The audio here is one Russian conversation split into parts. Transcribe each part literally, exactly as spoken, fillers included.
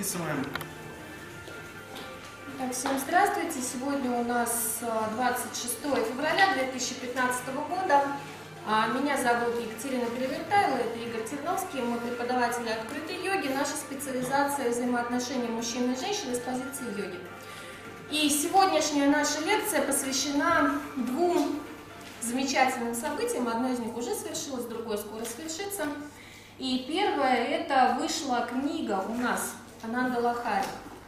записываем. Так, всем здравствуйте. Сегодня у нас двадцать шестое февраля две тысячи пятнадцатого года. Меня зовут Екатерина Перевертайло, это Игорь Терновский, мы преподаватели открытой йоги. Наша специализация взаимоотношений мужчин и женщин из позиции йоги. И сегодняшняя наша лекция посвящена двум замечательным событиям. Одно из них уже свершилось, другое скоро свершится. И первое, это вышла книга у нас Ананда Лахари.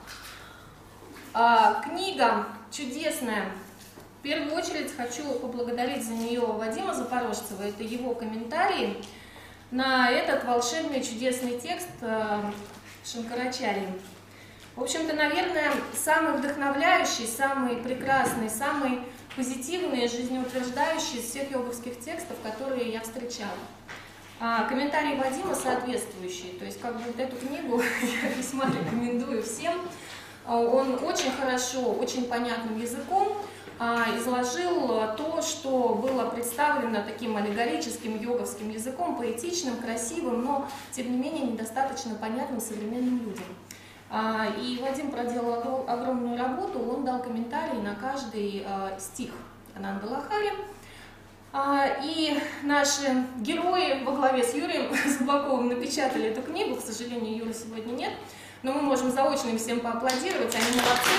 А, книга чудесная. В первую очередь хочу поблагодарить за нее Вадима Запорожцева. Это его комментарии на этот волшебный чудесный текст Шанкарачарьи. В общем-то, наверное, самый вдохновляющий, самый прекрасный, самый позитивный, жизнеутверждающий из всех йоговских текстов, которые я встречала. А, комментарии Вадима соответствующие. То есть, как бы вот эту книгу я весьма рекомендую всем. Он очень хорошо, очень понятным языком изложил то, что было представлено таким аллегорическим йоговским языком, поэтичным, красивым, но, тем не менее, недостаточно понятным современным людям. И Вадим проделал огромную работу, он дал комментарий на каждый стих Ананды Лахари. И наши герои во главе с Юрием Зубаковым напечатали эту книгу, к сожалению, Юры сегодня нет, но мы можем заочно им всем поаплодировать, они молодцы.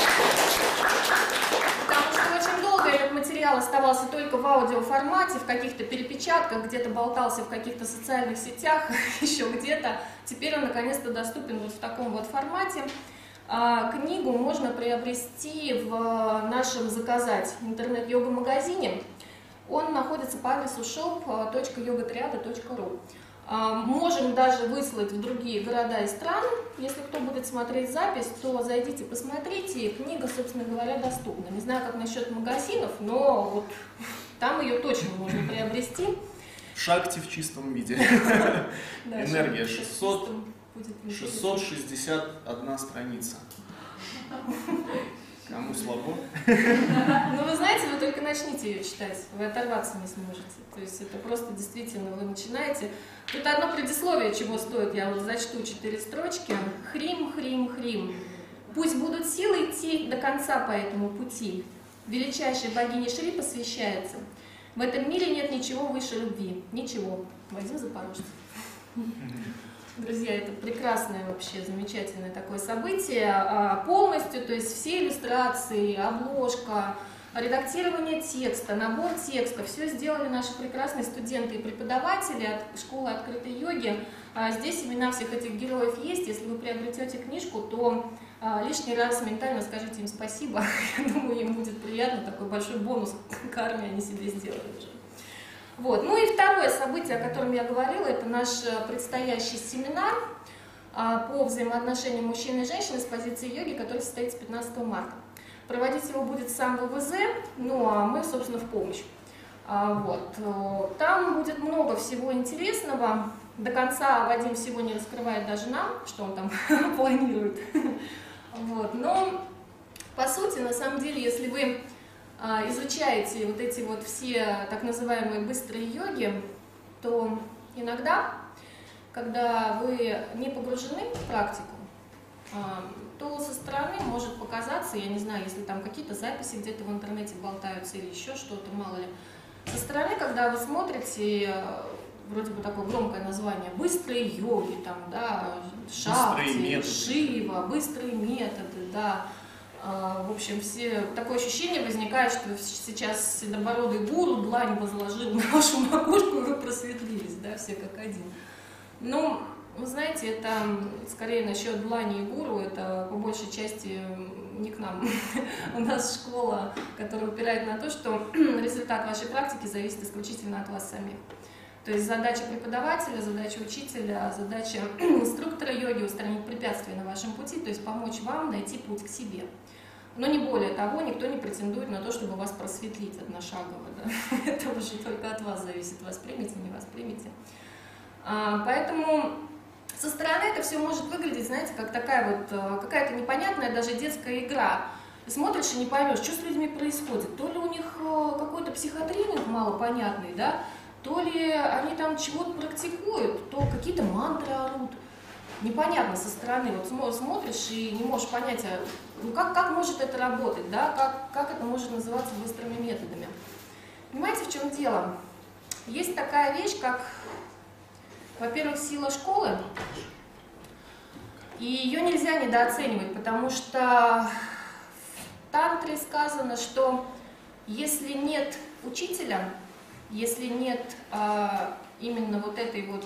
Потому что очень долго этот материал оставался только в аудиоформате, в каких-то перепечатках, где-то болтался в каких-то социальных сетях, еще где-то. Теперь он наконец-то доступен вот в таком вот формате. Книгу можно приобрести в нашем заказать интернет-йога-магазине. Он находится по адресу шоп точка йогатряда точка ру. Можем даже выслать в другие города и страны. Если кто будет смотреть запись, то зайдите, посмотрите. Книга, собственно говоря, доступна. Не знаю, как насчет магазинов, но вот там ее точно можно приобрести. Шакти в чистом виде. Энергия шестьсот шестьдесят одна страница. Кому слабо? Ну, вы знаете, вы только начните ее читать, вы оторваться не сможете. То есть это просто действительно вы начинаете. Тут одно предисловие, чего стоит, я вот зачту четыре строчки. Хрим, хрим, хрим. Пусть будут силы идти до конца по этому пути. Величайшей богине Шри посвящается. В этом мире нет ничего выше любви. Ничего. Вадим Запорожцев. Друзья, это прекрасное вообще, замечательное такое событие. Полностью, то есть все иллюстрации, обложка, редактирование текста, набор текста, все сделали наши прекрасные студенты и преподаватели от школы открытой йоги. Здесь имена всех этих героев есть. Если вы приобретете книжку, то лишний раз ментально скажите им спасибо. Я думаю, им будет приятно, такой большой бонус карме они себе сделали уже. Вот. Ну и второе событие, о котором я говорила, это наш предстоящий семинар по взаимоотношениям мужчин и женщин из позиции йоги, который состоится пятнадцатого марта. Проводить его будет сам вэ вэ зэ, ну а мы, собственно, в помощь. Вот. Там будет много всего интересного. До конца Вадим всего не раскрывает даже нам, что он там планирует. Вот. Но, по сути, на самом деле, если вы изучаете вот эти вот все так называемые быстрые йоги, то иногда, когда вы не погружены в практику, то со стороны может показаться, я не знаю, если там какие-то записи где-то в интернете болтаются или еще что-то, мало ли, со стороны, когда вы смотрите, вроде бы такое громкое название, быстрые йоги, там, да, шакти, шива, быстрые методы, да. В общем, все, такое ощущение возникает, что сейчас седобородый гуру длань возложил на вашу макушку, и вы просветлились, да, все как один. Ну, вы знаете, это скорее насчет длани и гуру, это по большей части не к нам. У нас школа, которая упирает на то, что результат вашей практики зависит исключительно от вас самих. То есть задача преподавателя, задача учителя, задача инструктора йоги устранить препятствия на вашем пути, то есть помочь вам найти путь к себе. Но не более того, никто не претендует на то, чтобы вас просветлить одношагово. Да? Это уже только от вас зависит, воспримете, не воспримете. А, поэтому со стороны это все может выглядеть, знаете, как такая вот какая-то непонятная даже детская игра. Ты смотришь и не поймешь, что с людьми происходит. То ли у них какой-то психодрининг малопонятный, да, то ли они там чего-то практикуют, то какие-то мантры орут, непонятно со стороны, вот смотришь и не можешь понять, ну как, как может это работать, да, как, как это может называться быстрыми методами. Понимаете, в чем дело? Есть такая вещь, как, во-первых, сила школы, и ее нельзя недооценивать, потому что в тантре сказано, что если нет учителя, если нет а, именно вот этой вот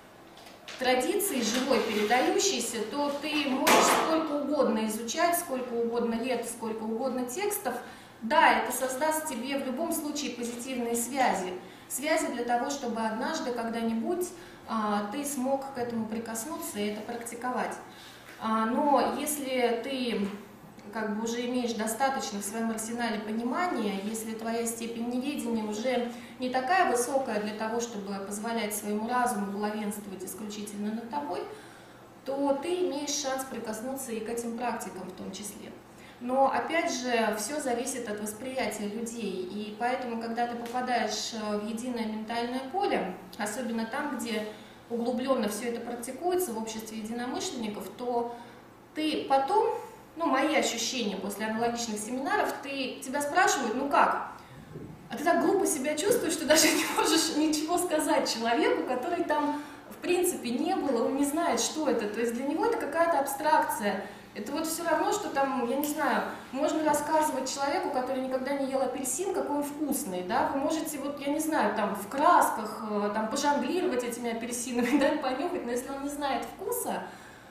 традиции живой, передающейся, то ты можешь сколько угодно изучать, сколько угодно лет, сколько угодно текстов. Да, это создаст тебе в любом случае позитивные связи. Связи для того, чтобы однажды, когда-нибудь а, ты смог к этому прикоснуться и это практиковать. А, но если ты как бы уже имеешь достаточно в своем арсенале понимания, если твоя степень неведения уже не такая высокая для того, чтобы позволять своему разуму главенствовать исключительно над тобой, то ты имеешь шанс прикоснуться и к этим практикам в том числе. Но опять же, все зависит от восприятия людей, и поэтому, когда ты попадаешь в единое ментальное поле, особенно там, где углубленно все это практикуется в обществе единомышленников, то ты потом, ну, мои ощущения после аналогичных семинаров, ты, тебя спрашивают, ну как? А ты так глупо себя чувствуешь, что даже не можешь ничего сказать человеку, который там, в принципе, не был, он не знает, что это. То есть для него это какая-то абстракция. Это вот все равно, что там, я не знаю, можно рассказывать человеку, который никогда не ел апельсин, какой он вкусный, да, вы можете, вот, я не знаю, там, в красках, там, пожонглировать этими апельсинами, да, понюхать, но если он не знает вкуса,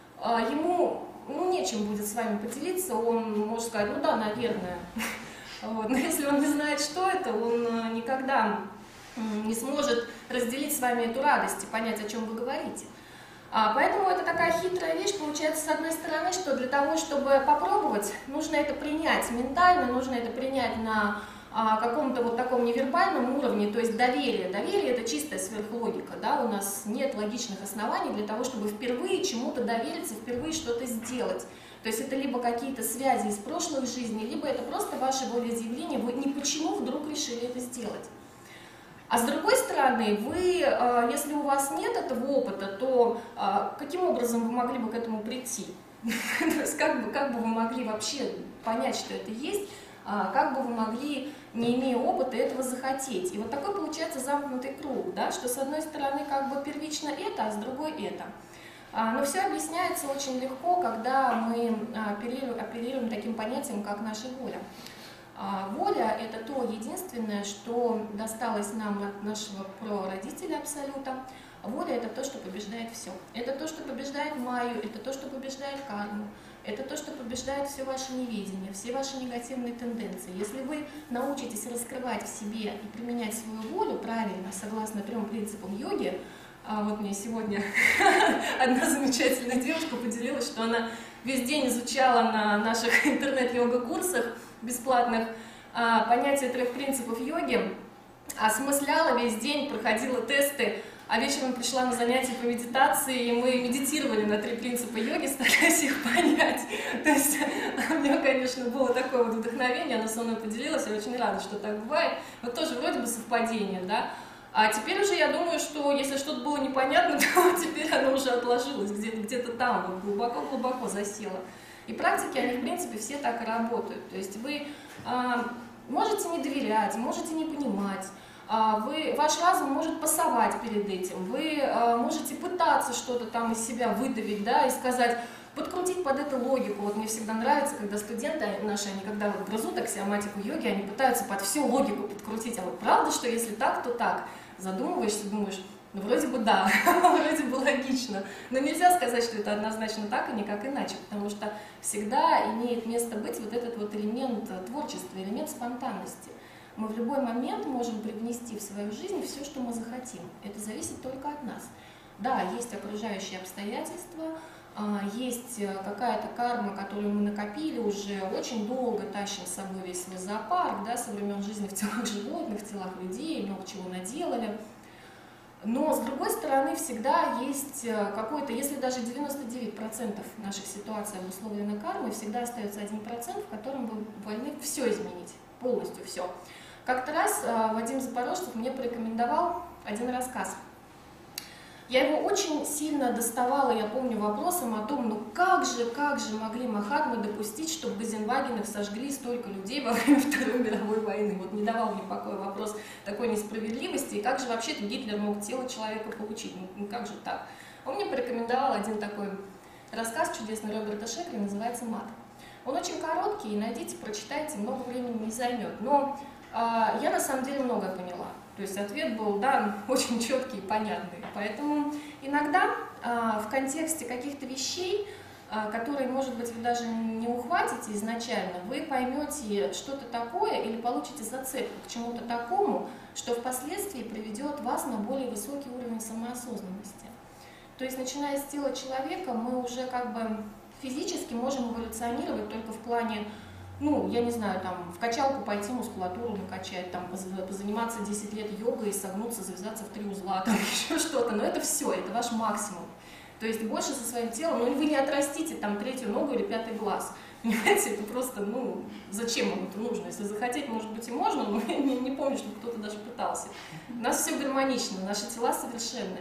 ему, ну, нечем будет с вами поделиться, он может сказать, ну да, наверное, вот. Но если он не знает, что это, он никогда не сможет разделить с вами эту радость и понять, о чем вы говорите. А, поэтому это такая хитрая вещь, получается, с одной стороны, что для того, чтобы попробовать, нужно это принять ментально, нужно это принять на а, каком-то вот таком невербальном уровне, то есть доверие. Доверие – это чистая сверхлогика, да, у нас нет логичных оснований для того, чтобы впервые чему-то довериться, впервые что-то сделать. То есть это либо какие-то связи из прошлых жизней, либо это просто ваше волеизъявление, вы ни почему вдруг решили это сделать. А с другой стороны, вы, если у вас нет этого опыта, то каким образом вы могли бы к этому прийти? То есть как бы, как бы вы могли вообще понять, что это есть, как бы вы могли, не имея опыта, этого захотеть? И вот такой получается замкнутый круг, да, что с одной стороны как бы первично это, а с другой это. Но все объясняется очень легко, когда мы апеллируем, апеллируем таким понятием, как наша воля. Воля – это то единственное, что досталось нам от нашего прародителя Абсолюта. Воля – это то, что побеждает все. Это то, что побеждает Майю, это то, что побеждает карму, это то, что побеждает все ваше неведение, все ваши негативные тенденции. Если вы научитесь раскрывать в себе и применять свою волю правильно, согласно трем принципам йоги, а вот мне сегодня одна замечательная девушка поделилась, что она весь день изучала на наших интернет-йога-курсах бесплатных а, понятие трех принципов йоги, осмысляла весь день, проходила тесты, а вечером пришла на занятия по медитации, и мы медитировали на три принципа йоги, стараясь их понять. То есть у нее, конечно, было такое вот вдохновение, она со мной поделилась, я очень рада, что так бывает. Вот тоже вроде бы совпадение, да? А теперь уже я думаю, что если что-то было непонятно, то теперь оно уже отложилось, где-то где-то там, вот глубоко-глубоко засело. И практики, они, в принципе, все так и работают. То есть вы а, можете не доверять, можете не понимать, а, вы, ваш разум может пасовать перед этим, вы а, можете пытаться что-то там из себя выдавить, да, и сказать, подкрутить под эту логику. Вот мне всегда нравится, когда студенты наши, они когда вот грызут аксиоматику йоги, они пытаются под всю логику подкрутить. А вот правда, что если так, то так? Задумываешься, думаешь, ну вроде бы да, вроде бы логично, но нельзя сказать, что это однозначно так и никак иначе, потому что всегда имеет место быть вот этот вот элемент творчества, элемент спонтанности. Мы в любой момент можем привнести в свою жизнь все, что мы захотим. Это зависит только от нас. Да, есть окружающие обстоятельства, есть какая-то карма, которую мы накопили уже очень долго, тащим с собой весь свой зоопарк, да, со времен жизни в телах животных, в телах людей, много чего наделали. Но, с другой стороны, всегда есть какой-то, если даже девяносто девять процентов наших ситуаций обусловлены кармой, всегда остается один процент, в котором вы вольны все изменить, полностью все. Как-то раз Вадим Запорожцев мне порекомендовал один рассказ. Я его очень сильно доставала, я помню, вопросом о том, ну как же, как же могли Махатмы допустить, чтобы в Газенвагенах сожгли столько людей во время Второй мировой войны. Вот не давал мне покоя вопрос такой несправедливости, и как же вообще-то Гитлер мог тело человека получить, ну, ну как же так. Он мне порекомендовал один такой рассказ чудесный Роберта Шекли, называется «Мат». Он очень короткий, найдите, прочитайте, много времени не займет, но э, я на самом деле многое поняла. То есть ответ был, да, очень четкий и понятный. Поэтому иногда а, в контексте каких-то вещей, а, которые, может быть, вы даже не ухватите изначально, вы поймете что-то такое или получите зацепку к чему-то такому, что впоследствии приведет вас на более высокий уровень самоосознанности. То есть, начиная с тела человека, мы уже как бы физически можем эволюционировать только в плане, ну, я не знаю, там, в качалку пойти, мускулатуру накачать, там, позаниматься десять лет йогой, согнуться, завязаться в три узла, там, еще что-то, но это все, это ваш максимум. То есть больше со своим телом, ну, вы не отрастите, там, третью ногу или пятый глаз, понимаете, это просто, ну, зачем вам это нужно? Если захотеть, может быть, и можно, но я не, не помню, чтобы кто-то даже пытался. У нас все гармонично, наши тела совершенны.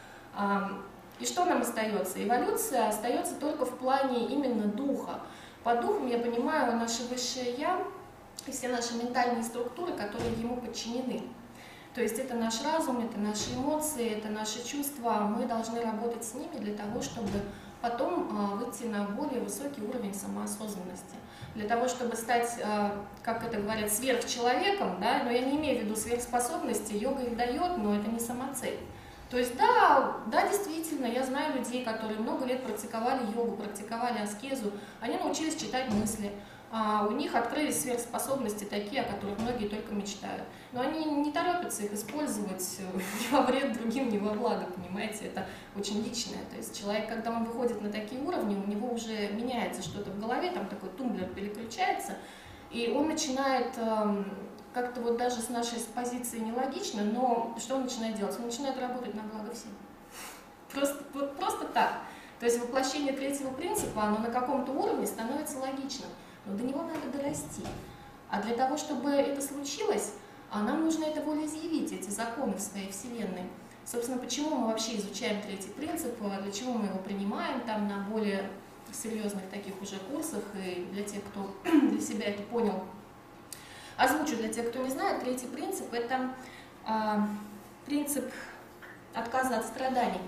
И что нам остается? Эволюция остается только в плане именно духа. Под духом я понимаю наше высшее Я и все наши ментальные структуры, которые ему подчинены. То есть это наш разум, это наши эмоции, это наши чувства. Мы должны работать с ними для того, чтобы потом выйти на более высокий уровень самоосознанности. Для того, чтобы стать, как это говорят, сверхчеловеком, да, но я не имею в виду сверхспособности, йога их дает, но это не самоцель. То есть, да, да, действительно, я знаю людей, которые много лет практиковали йогу, практиковали аскезу, они научились читать мысли, а у них открылись сверхспособности такие, о которых многие только мечтают. Но они не торопятся их использовать ни во вред другим, ни во благо, понимаете, это очень личное. То есть человек, когда он выходит на такие уровни, у него уже меняется что-то в голове, там такой тумблер переключается, и он начинает... как-то вот даже с нашей позиции нелогично, но что он начинает делать? Он начинает работать на благо всем. Просто, вот просто так. То есть воплощение третьего принципа, оно на каком-то уровне становится логичным, но до него надо дорасти. А для того, чтобы это случилось, нам нужно это волеизъявить, эти законы в своей Вселенной. Собственно, почему мы вообще изучаем третий принцип, для чего мы его принимаем там на более серьезных таких уже курсах, и для тех, кто для себя это понял. Озвучу для тех, кто не знает, третий принцип – это э, принцип отказа от страданий.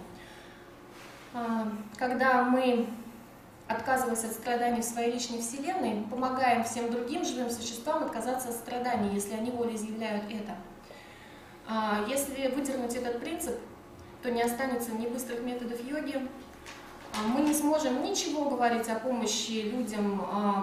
Э, когда мы, отказываясь от страданий в своей личной вселенной, помогаем всем другим живым существам отказаться от страданий, если они волеизъявляют это. Э, если выдернуть этот принцип, то не останется ни быстрых методов йоги, мы не сможем ничего говорить о помощи людям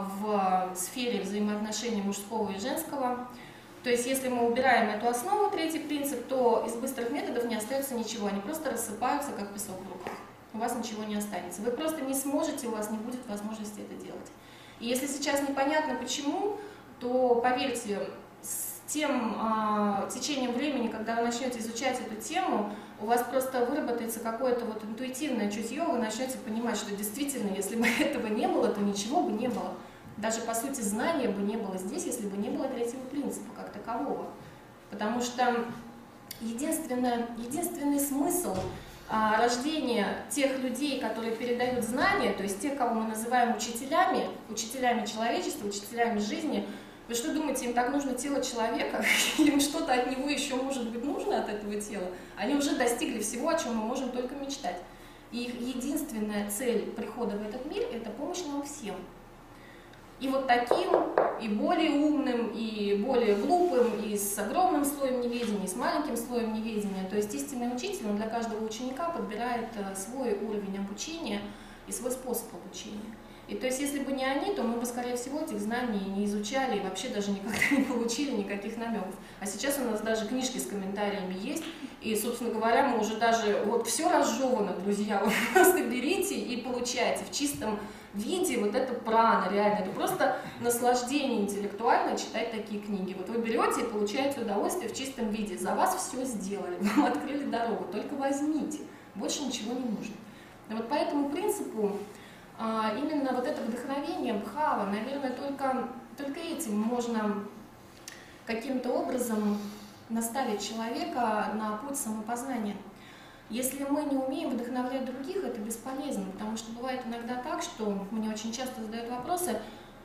в сфере взаимоотношений мужского и женского. То есть, если мы убираем эту основу, третий принцип, то из быстрых методов не остается ничего, они просто рассыпаются, как песок в руках. У вас ничего не останется. Вы просто не сможете, у вас не будет возможности это делать. И если сейчас непонятно почему, то поверьте, с тем а, течением времени, когда вы начнете изучать эту тему, у вас просто выработается какое-то вот интуитивное чутье, вы начнете понимать, что действительно, если бы этого не было, то ничего бы не было. Даже, по сути, знания бы не было здесь, если бы не было третьего принципа как такового. Потому что единственное, единственный смысл а, рождения тех людей, которые передают знания, то есть тех, кого мы называем учителями, учителями человечества, учителями жизни, вы что думаете, им так нужно тело человека? Им что-то от него еще может быть нужно от этого тела? Они уже достигли всего, о чем мы можем только мечтать. И их единственная цель прихода в этот мир – это помощь нам всем. И вот таким, и более умным, и более глупым, и с огромным слоем неведения, и с маленьким слоем неведения. То есть истинный учитель, он для каждого ученика подбирает свой уровень обучения и свой способ обучения. И то есть, если бы не они, то мы бы, скорее всего, этих знаний не изучали и вообще даже никогда не получили никаких намеков. А сейчас у нас даже книжки с комментариями есть, и, собственно говоря, мы уже даже, вот все разжевано, друзья, вы просто берите и получайте в чистом виде вот это прана, реально. Это просто наслаждение интеллектуальное читать такие книги. Вот вы берете и получаете удовольствие в чистом виде. За вас все сделали, вам открыли дорогу, только возьмите, больше ничего не нужно. И вот по этому принципу именно вот это вдохновение, бхава, наверное, только, только этим можно каким-то образом наставить человека на путь самопознания. Если мы не умеем вдохновлять других, это бесполезно, потому что бывает иногда так, что мне очень часто задают вопросы,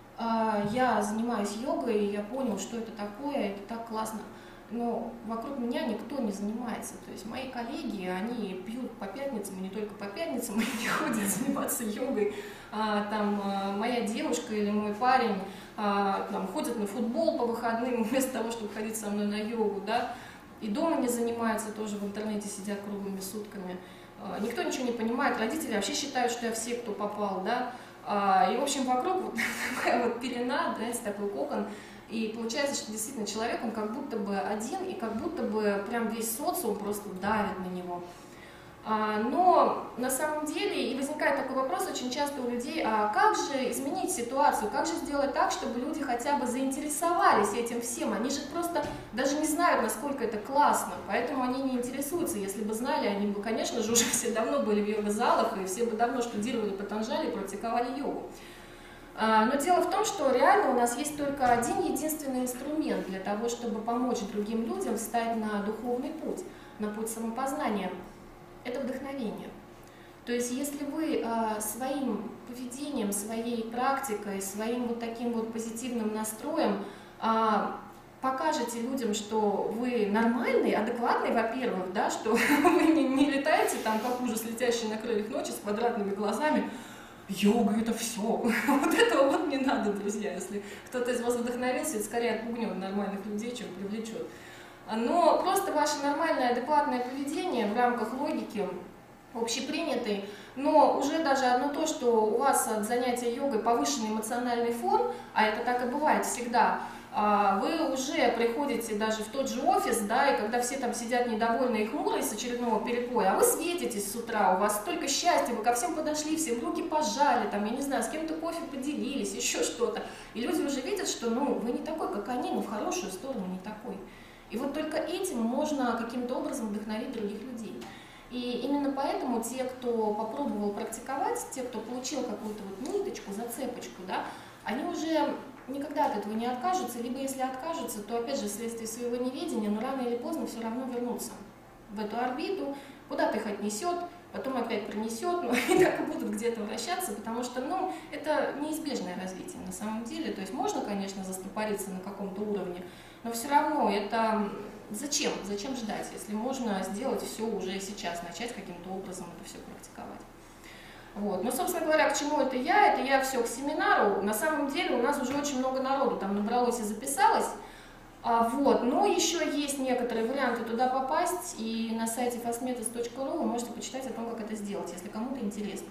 я занимаюсь йогой, и я понял, что это такое, это так классно, но вокруг меня никто не занимается. То есть мои коллеги, они пьют по пятницам, и не только по пятницам, они не ходят заниматься йогой. А, там моя девушка или мой парень а, там, ходят на футбол по выходным вместо того, чтобы ходить со мной на йогу, да? И дома не занимаются, тоже в интернете сидят круглыми сутками. А, никто ничего не понимает, родители вообще считают, что я в секту попал, да? А, и, в общем, вокруг вот такая вот пелена, знаете, такой кокон. И получается, что действительно человек, он как будто бы один, и как будто бы прям весь социум просто давит на него. А, но на самом деле и возникает такой вопрос очень часто у людей, а как же изменить ситуацию, как же сделать так, чтобы люди хотя бы заинтересовались этим всем? Они же просто даже не знают, насколько это классно, поэтому они не интересуются. Если бы знали, они бы, конечно же, уже все давно были в йога-залах, и все бы давно штудировали Патанджали и практиковали йогу. Но дело в том, что реально у нас есть только один единственный инструмент для того, чтобы помочь другим людям встать на духовный путь, на путь самопознания. Это вдохновение. То есть если вы своим поведением, своей практикой, своим вот таким вот позитивным настроем покажете людям, что вы нормальный, адекватный, во-первых, да, что вы не, не летаете там как ужас, летящий на крыльях ночи с квадратными глазами, йога — это все. Вот этого вот не надо, друзья. Если кто-то из вас вдохновился, это скорее отпугнет нормальных людей, чем привлечет. Но просто ваше нормальное, адекватное поведение в рамках логики общепринятой, но уже даже одно то, что у вас от занятия йогой повышенный эмоциональный фон, а это так и бывает всегда, вы уже приходите даже в тот же офис, да, и когда все там сидят недовольные и хмурые с очередного перепоя, а вы светитесь с утра, у вас столько счастья, вы ко всем подошли, все в руки пожали, там, я не знаю, с кем-то кофе поделились, еще что-то. И люди уже видят, что, ну, вы не такой, как они, но в хорошую сторону не такой. И вот только этим можно каким-то образом вдохновить других людей. И именно поэтому те, кто попробовал практиковать, те, кто получил какую-то вот ниточку, зацепочку, да, они уже никогда от этого не откажутся, либо если откажутся, то опять же вследствие своего неведения, но рано или поздно все равно вернутся в эту орбиту, куда-то их отнесет, потом опять принесет, ну, и так и будут где-то вращаться, потому что, ну, это неизбежное развитие на самом деле. То есть можно, конечно, застопориться на каком-то уровне, но все равно это зачем? Зачем ждать, если можно сделать все уже сейчас, начать каким-то образом это все практиковать. Вот. Ну, собственно говоря, к чему это я? Это я все к семинару. На самом деле у нас уже очень много народу там набралось и записалось. А, вот. Но еще есть некоторые варианты туда попасть, и на сайте fastmetas точка ру вы можете почитать о том, как это сделать, если кому-то интересно.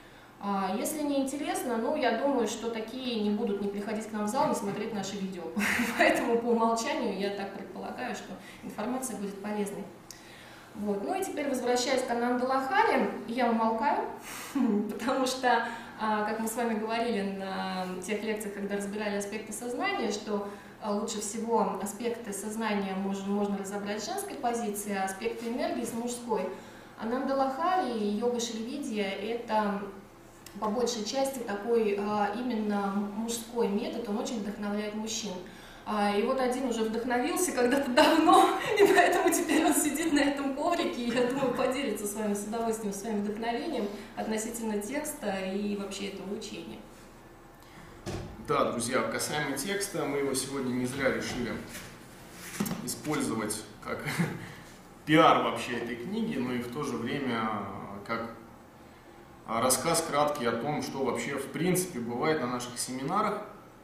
А, если не интересно, ну, я думаю, что такие не будут не приходить к нам в зал, не смотреть наши видео. Поэтому по умолчанию я так предполагаю, что информация будет полезной. Вот. Ну и теперь, возвращаясь к Ананда Лахари, я умолкаю, потому что, как мы с вами говорили на тех лекциях, когда разбирали аспекты сознания, что лучше всего аспекты сознания можно, можно разобрать с женской позиции, а аспекты энергии с мужской. Ананда Лахари и йога Шривидья — это по большей части такой именно мужской метод, он очень вдохновляет мужчин. И вот один уже вдохновился когда-то давно, и поэтому теперь он сидит на этом коврике, и я думаю, поделится с вами с удовольствием своим вдохновением относительно текста и вообще этого учения. Да, друзья, касаемо текста, мы его сегодня не зря решили использовать как пиар вообще этой книги, но и в то же время как рассказ краткий о том, что вообще в принципе бывает на наших семинарах.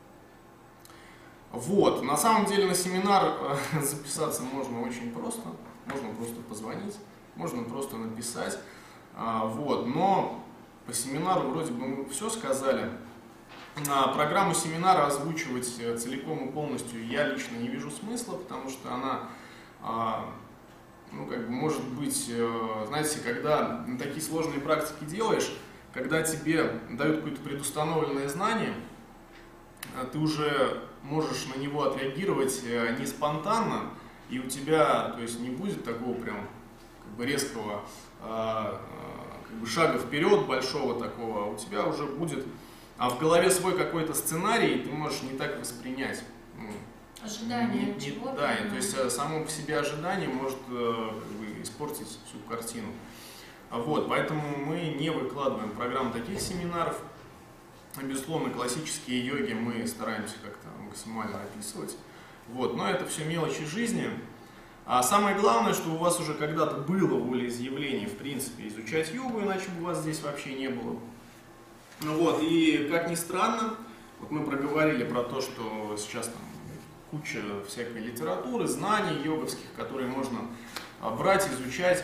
Вот, на самом деле на семинар записаться можно очень просто, можно просто позвонить, можно просто написать, вот, но по семинару вроде бы мы все сказали. Программу семинара озвучивать целиком и полностью я лично не вижу смысла, потому что она, ну, как бы, может быть, знаете, когда такие сложные практики делаешь, когда тебе дают какое-то предустановленное знание, ты уже можешь на него отреагировать не спонтанно, и у тебя, то есть, не будет такого прям как бы резкого как бы шага вперед, большого такого, у тебя уже будет а в голове свой какой-то сценарий, и ты можешь не так воспринять, ну, Ожидание не, не, чего-то. да, то есть само по себе ожидание может как бы испортить всю картину. Вот, поэтому мы не выкладываем программу таких семинаров. Безусловно, классические йоги мы стараемся как-то максимально описывать. Вот, но это все мелочи жизни. А самое главное, что у вас уже когда-то было волеизъявление, в принципе, изучать йогу, иначе бы у вас здесь вообще не было. Вот, и как ни странно, вот мы проговорили про то, что сейчас там куча всякой литературы, знаний йоговских, которые можно брать, изучать.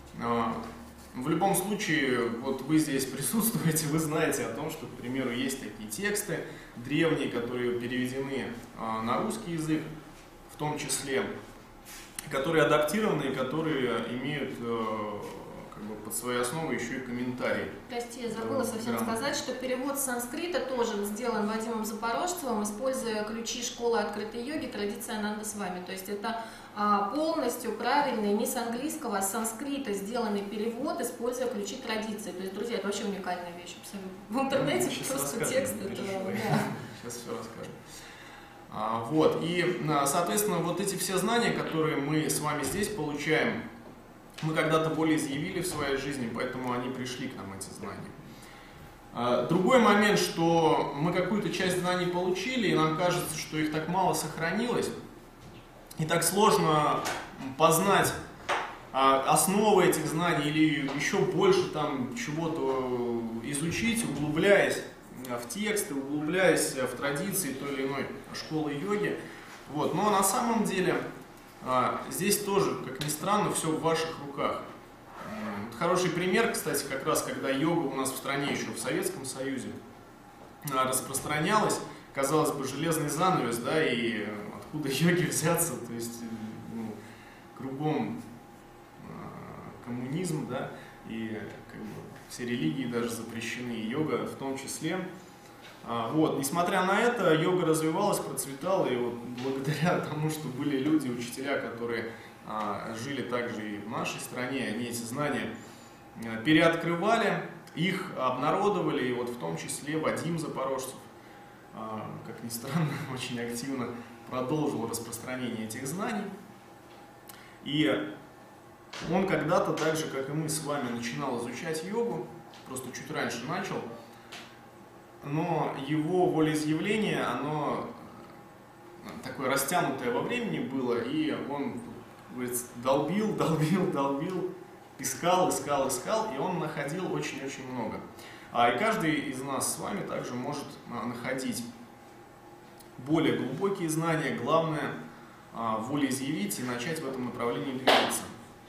В любом случае, вот вы здесь присутствуете, вы знаете о том, что, к примеру, есть такие тексты древние, которые переведены на русский язык, в том числе, которые адаптированы, которые имеют как бы под своей основой еще и комментарии. Прости, я забыла совсем сказать, что перевод с санскрита тоже сделан Вадимом Запорожцевым, используя ключи школы открытой йоги, традиция Ананда с вами. То есть это а, полностью правильный, не с английского, а с санскрита сделанный перевод, используя ключи традиции. То есть, друзья, это вообще уникальная вещь абсолютно. В интернете ну, просто текст. Это, да. Сейчас все расскажем. А, вот, и, соответственно, вот эти все знания, которые мы с вами здесь получаем, мы когда-то волеизъявили в своей жизни, поэтому они пришли к нам, эти знания. Другой момент, что мы какую-то часть знаний получили, и нам кажется, что их так мало сохранилось, и так сложно познать основы этих знаний или еще больше там чего-то изучить, углубляясь в тексты, углубляясь в традиции той или иной школы йоги. Вот. Но на самом деле здесь тоже, как ни странно, все в ваших руках. Хороший пример, кстати, как раз когда йога у нас в стране еще в Советском Союзе распространялась, казалось бы, железный занавес, да, и откуда йоги взяться, то есть ну, кругом коммунизм, да, и как бы, все религии даже запрещены, и йога в том числе. Вот. Несмотря на это, йога развивалась, процветала, и вот благодаря тому, что были люди, учителя, которые а, жили также и в нашей стране, они эти знания а, переоткрывали, их обнародовали, и вот в том числе Вадим Запорожцев, а, как ни странно, очень активно продолжил распространение этих знаний. И он когда-то, так же, как и мы с вами, начинал изучать йогу, просто чуть раньше начал, но его волеизъявление, оно такое растянутое во времени было, и он говорит, долбил, долбил, долбил, искал, искал, искал, и он находил очень-очень много. И каждый из нас с вами также может находить более глубокие знания, главное волеизъявить и начать в этом направлении двигаться.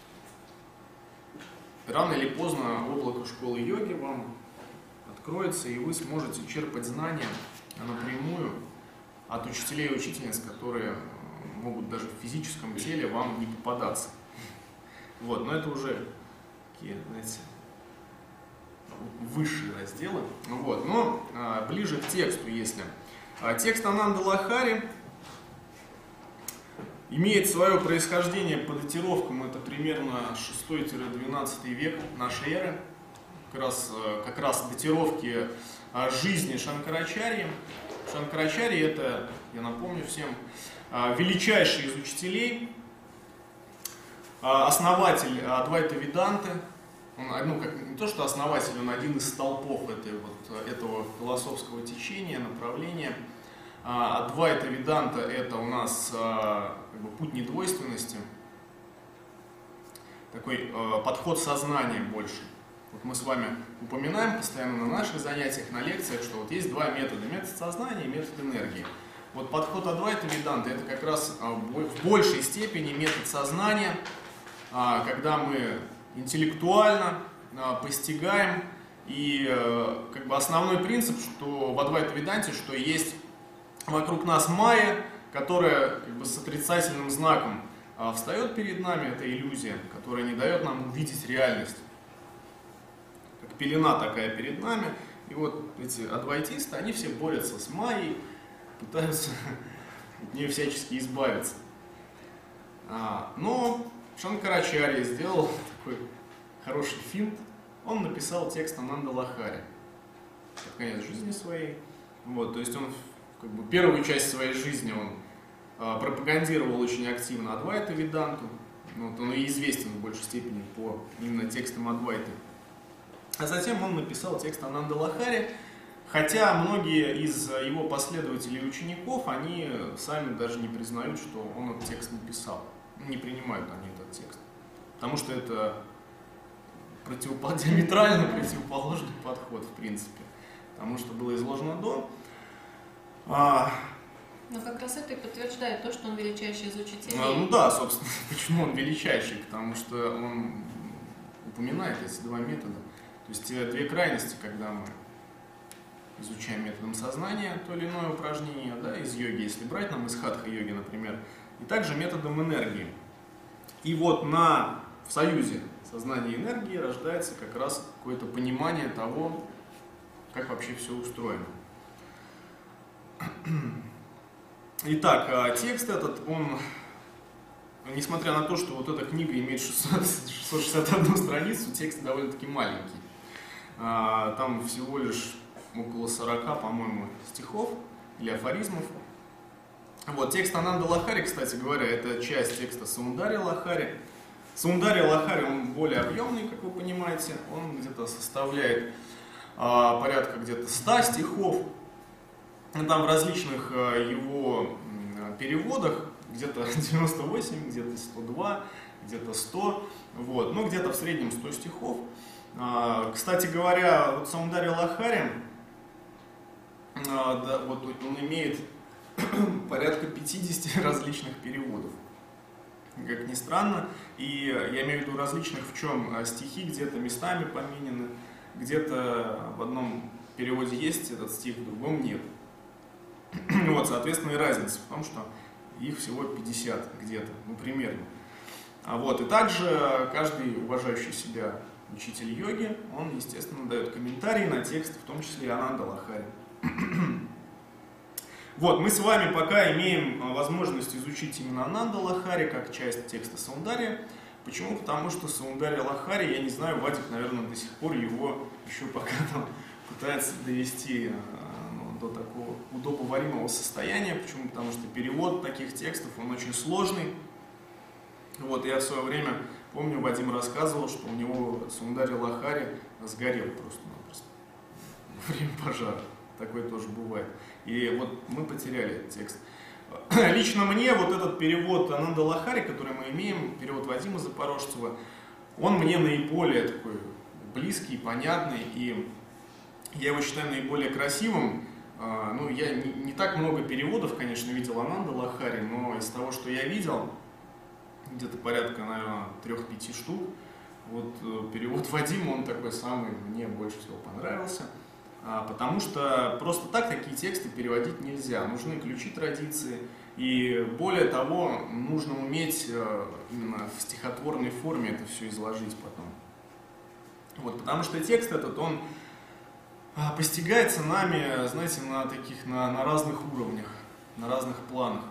Рано или поздно облако школы йоги вам откроется, и вы сможете черпать знания напрямую от учителей и учительниц, которые могут даже в физическом теле вам не попадаться. Вот, но это уже такие, знаете, высшие разделы. Вот, но а, ближе к тексту, если. А, текст Ананды Лахари имеет свое происхождение по датировкам, это примерно шестой-двенадцатый век нашей эры. Как раз, как раз датировки жизни Шанкарачарьи. Шанкарачарьи — это, я напомню всем, величайший из учителей, основатель Адвайта Веданты. Он, ну, как, не то что основатель, он один из столпов этой, вот, этого философского течения, направления. Адвайта Веданта — это у нас как бы, путь недвойственности, такой подход сознания больше. Вот мы с вами упоминаем постоянно на наших занятиях, на лекциях, что вот есть два метода: метод сознания и метод энергии. Вот подход Адвайта Веданты — это как раз в большей степени метод сознания, когда мы интеллектуально постигаем, и как бы основной принцип, что в Адвайта Веданте, что есть вокруг нас майя, которая как бы с отрицательным знаком встает перед нами, это иллюзия, которая не дает нам увидеть реальность. Как пелена такая перед нами, и вот эти адвайтисты, они все борются с майей, пытаются от нее всячески избавиться. Но Шанкарачарья сделал такой хороший финт, он написал текст Ананды Лахари под конец жизни своей. Вот, то есть он как бы первую часть своей жизни он пропагандировал очень активно Адвайта Веданту. Вот, он и известен в большей степени по именно текстам Адвайты. А затем он написал текст Ананда Лахари, хотя многие из его последователей и учеников, они сами даже не признают, что он этот текст написал. Не принимают они этот текст. Потому что это противопол... диаметрально противоположный подход, в принципе. Потому что было изложено до. А... Но как раз это и подтверждает то, что он величайший из учителей. А, ну да, собственно, почему он величайший? Потому что он упоминает эти два метода. То есть те две крайности, когда мы изучаем методом сознания то или иное упражнение, да, из йоги, если брать нам из хатха-йоги, например, и также методом энергии. И вот на, в союзе сознания и энергии рождается как раз какое-то понимание того, как вообще все устроено. Итак, текст этот, он, несмотря на то, что вот эта книга имеет шестьсот шестьдесят одну страницу, текст довольно-таки маленький. Там всего лишь около сорока, по-моему, стихов или афоризмов. Вот, текст Ананда Лахари, кстати говоря, это часть текста Саундарья Лахари. Саундарья Лахари, он более объемный, как вы понимаете, он где-то составляет а, порядка где-то ста стихов. Там в различных а, его м, переводах где-то девяносто восемь, где-то сто два, где-то сто, вот, ну где-то в среднем сто стихов. А, кстати говоря, вот Саундарья Лахари, а, да, вот он имеет порядка пятидесяти различных переводов, как ни странно, и я имею в виду различных в чем стихи, где-то местами поменены, где-то в одном переводе есть этот стих, в другом нет. Вот, соответственно, и разница в том, что их всего пятьдесят где-то, ну, примерно. А вот, и также каждый уважающий себя учитель йоги, он, естественно, дает комментарии на текст, в том числе и Ананда Лахари. Вот, мы с вами пока имеем возможность изучить именно Ананда Лахари как часть текста Саундарья. Почему? Потому что Саундарья Лахари, я не знаю, Вадик, наверное, до сих пор его еще пока там пытается довести ну, до такого удобоваримого состояния. Почему? Потому что перевод таких текстов, он очень сложный. Вот, я в свое время, помню, Вадим рассказывал, что у него Саундарья Лахари сгорел просто-напросто во время пожара. Такое тоже бывает. И вот мы потеряли этот текст. Лично мне вот этот перевод Ананда Лахари, который мы имеем, перевод Вадима Запорожцева, он мне наиболее такой близкий, понятный, и я его считаю наиболее красивым. Ну, я не, не так много переводов, конечно, видел Ананда Лахари, но из того, что я видел, где-то порядка, наверное, трех-пяти штук, вот перевод Вадима, он такой самый, мне больше всего понравился. Потому что просто так такие тексты переводить нельзя. Нужны ключи традиции. И более того, нужно уметь именно в стихотворной форме это все изложить потом. Вот, потому что текст этот, он постигается нами, знаете, на таких, на, на разных уровнях, на разных планах.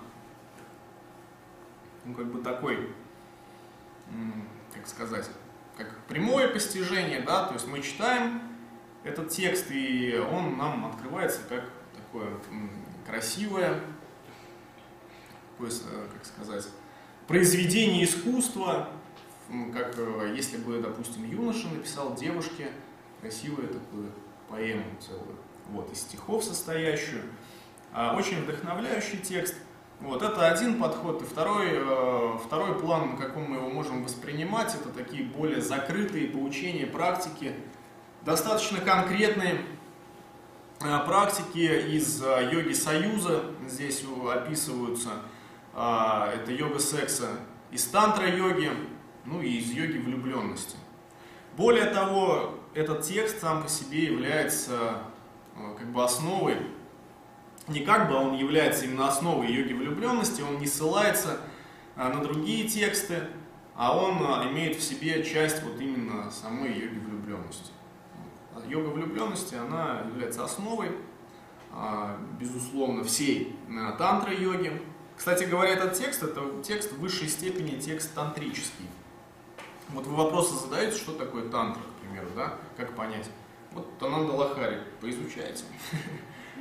Ну, как бы такой, как сказать, как прямое постижение, да, то есть мы читаем этот текст, и он нам открывается как такое красивое, такое, как сказать, произведение искусства, как если бы, допустим, юноша написал девушке красивую такую поэму целую, вот, из стихов состоящую, очень вдохновляющий текст. Вот, это один подход, и второй, второй план, каком мы его можем воспринимать, это такие более закрытые поучения, практики, достаточно конкретные практики из йоги союза, здесь описываются, это йога секса, из тантра-йоги, ну и из йоги влюбленности. Более того, этот текст сам по себе является как бы основой, не как бы, он является именно основой йоги влюбленности, он не ссылается на другие тексты, а он имеет в себе часть вот именно самой йоги влюбленности. Йога влюбленности, она является основой, безусловно, всей тантра-йоги. Кстати говоря, этот текст, это текст в высшей степени текст тантрический. Вот вы вопросы задаете, что такое тантра, к примеру, да, как понять. Вот Ананда Лахари, поизучайте.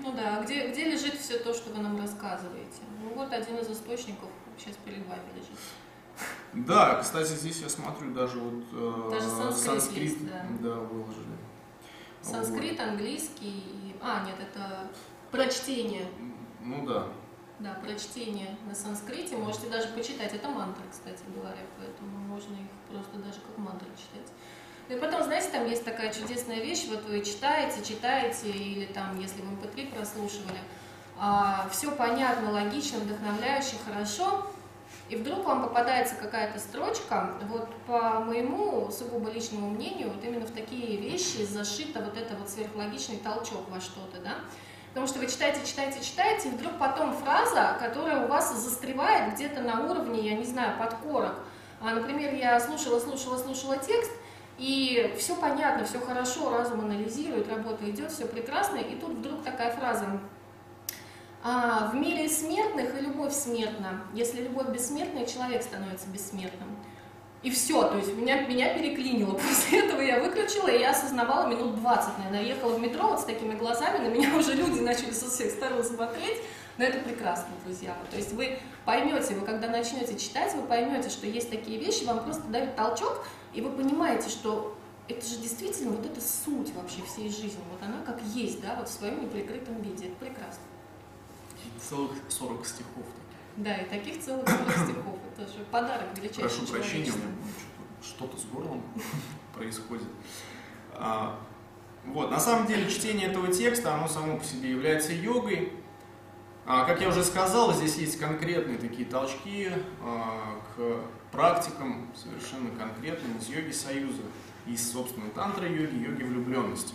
Ну да, а где, где лежит все то, что вы нам рассказываете? Ну вот один из источников сейчас перед вами лежит. Да, кстати, здесь я смотрю, даже вот э, даже санскрит, санскрит есть, да. Да, выложили. Санскрит, вот. Английский, и... а нет, это прочтение. Ну да. Да, прочтение на санскрите, можете даже почитать, это мантры, кстати говоря, поэтому можно их просто даже как мантры читать. Ну и потом, знаете, там есть такая чудесная вещь, вот вы читаете, читаете, или там, если вы эм пэ три прослушивали, а, все понятно, логично, вдохновляюще, хорошо, и вдруг вам попадается какая-то строчка, вот по моему сугубо личному мнению, вот именно в такие вещи зашито вот это вот сверхлогичный толчок во что-то, да, потому что вы читаете, читаете, читаете, и вдруг потом фраза, которая у вас застревает где-то на уровне, я не знаю, подкорок. А, например, я слушала, слушала, слушала текст, и все понятно, все хорошо, разум анализирует, работа идет, все прекрасно, и тут вдруг такая фраза: а, в мире смертных и любовь смертна. Если любовь бессмертна, человек становится бессмертным. И все, то есть меня, меня переклинило. После этого я выключила, и я осознавала минут двадцать, наверное. Я ехала в метро вот с такими глазами, на меня уже люди начали со всех сторон смотреть. Но это прекрасно, друзья. То есть вы поймете, вы когда начнете читать, вы поймете, что есть такие вещи, вам просто дают толчок, и вы понимаете, что это же действительно вот эта суть вообще всей жизни. Вот она как есть, да, вот в своем неприкрытом виде. Это прекрасно. Целых сорок стихов. Да, и таких целых сорок стихов. Это же подарок величайший. Прошу прощения, у меня что-то с горлом происходит. А, вот, на самом деле чтение этого текста, оно само по себе является йогой. А, как я уже сказал, здесь есть конкретные такие толчки а, к практикам, совершенно конкретным из йоги союза, из, собственно, тантра-йоги, йоги влюбленности.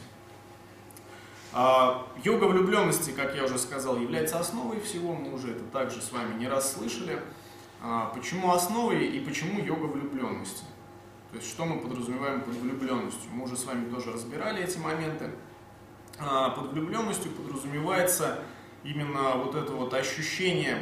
А, йога влюбленности, как я уже сказал, является основой всего, мы уже это также с вами не раз слышали. А, почему основой и почему йога влюбленности? То есть, что мы подразумеваем под влюбленностью? Мы уже с вами тоже разбирали эти моменты. А, под влюбленностью подразумевается именно вот это вот ощущение